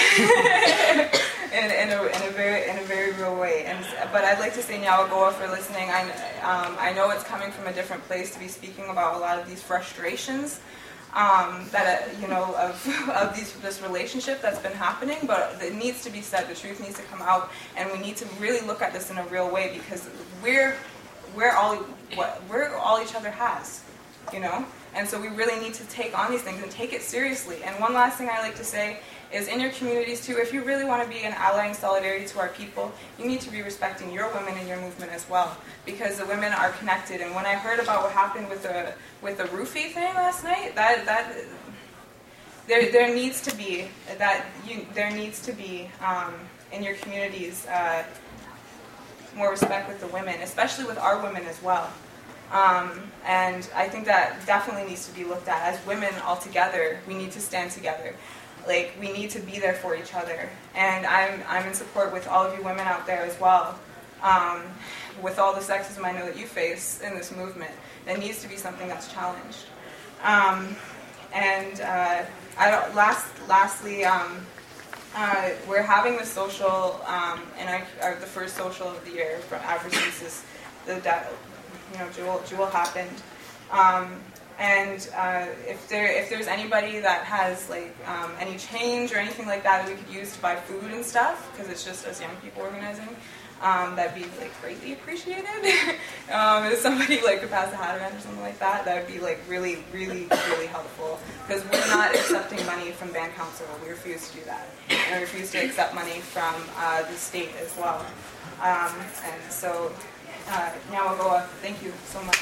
in, in, a, in a very in a very real way. And but I'd like to say Nyawagoa for listening. I um, I know it's coming from a different place to be speaking about a lot of these frustrations. Um, that uh, you know of of these, this relationship that's been happening, but it needs to be said. The truth needs to come out, and we need to really look at this in a real way, because we're we're all what we're all each other has, you know. And so we really need to take on these things and take it seriously. And one last thing I like to say is, in your communities too, if you really want to be an ally in solidarity to our people, you need to be respecting your women and your movement as well, because the women are connected. And when I heard about what happened with the with the roofie thing last night, that that there there needs to be that you there needs to be um, in your communities uh, more respect with the women, especially with our women as well. Um, and I think that definitely needs to be looked at. As women all together, we need to stand together. Like, we need to be there for each other. And I'm I'm in support with all of you women out there as well. Um, with all the sexism I know that you face in this movement, it needs to be something that's challenged. Um, and uh, I don't, last, lastly, um, uh, we're having the social, um, and I, uh, the first social of the year from ever since this, the death, you know, Jewel, Jewel happened. Um, and uh, if there, if there's anybody that has like um, any change or anything like that that we could use to buy food and stuff, because it's just us young people organizing, um, that'd be like greatly appreciated. um, if somebody like could pass a hat around or something like that, that would be like really, really, really helpful. Because we're not accepting money from band council. We refuse to do that, and we refuse to accept money from uh, the state as well. Um, and so. Uh, Nyawagoa, thank you so much.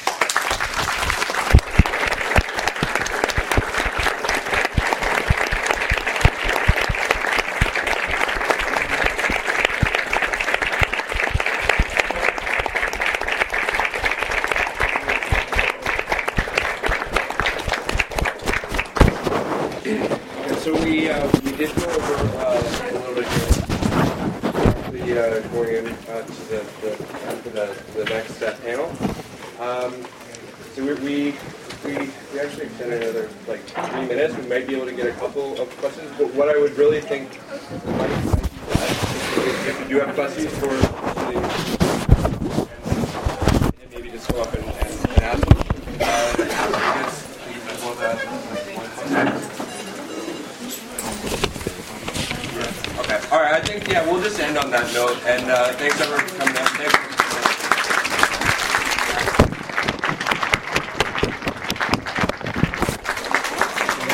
And so we uh, we did go over uh, a little bit the uh, going in uh, to the, the to the, the next uh, panel. Um, so we, we we we actually extended another like three minutes. We might be able to get a couple of questions. But what I would really think, might, uh, if you do have questions for, and maybe just go up and, and, and ask them. Uh, Okay. All right. I think yeah, we'll just end on that note. And uh, thanks everyone for coming out. Thanks.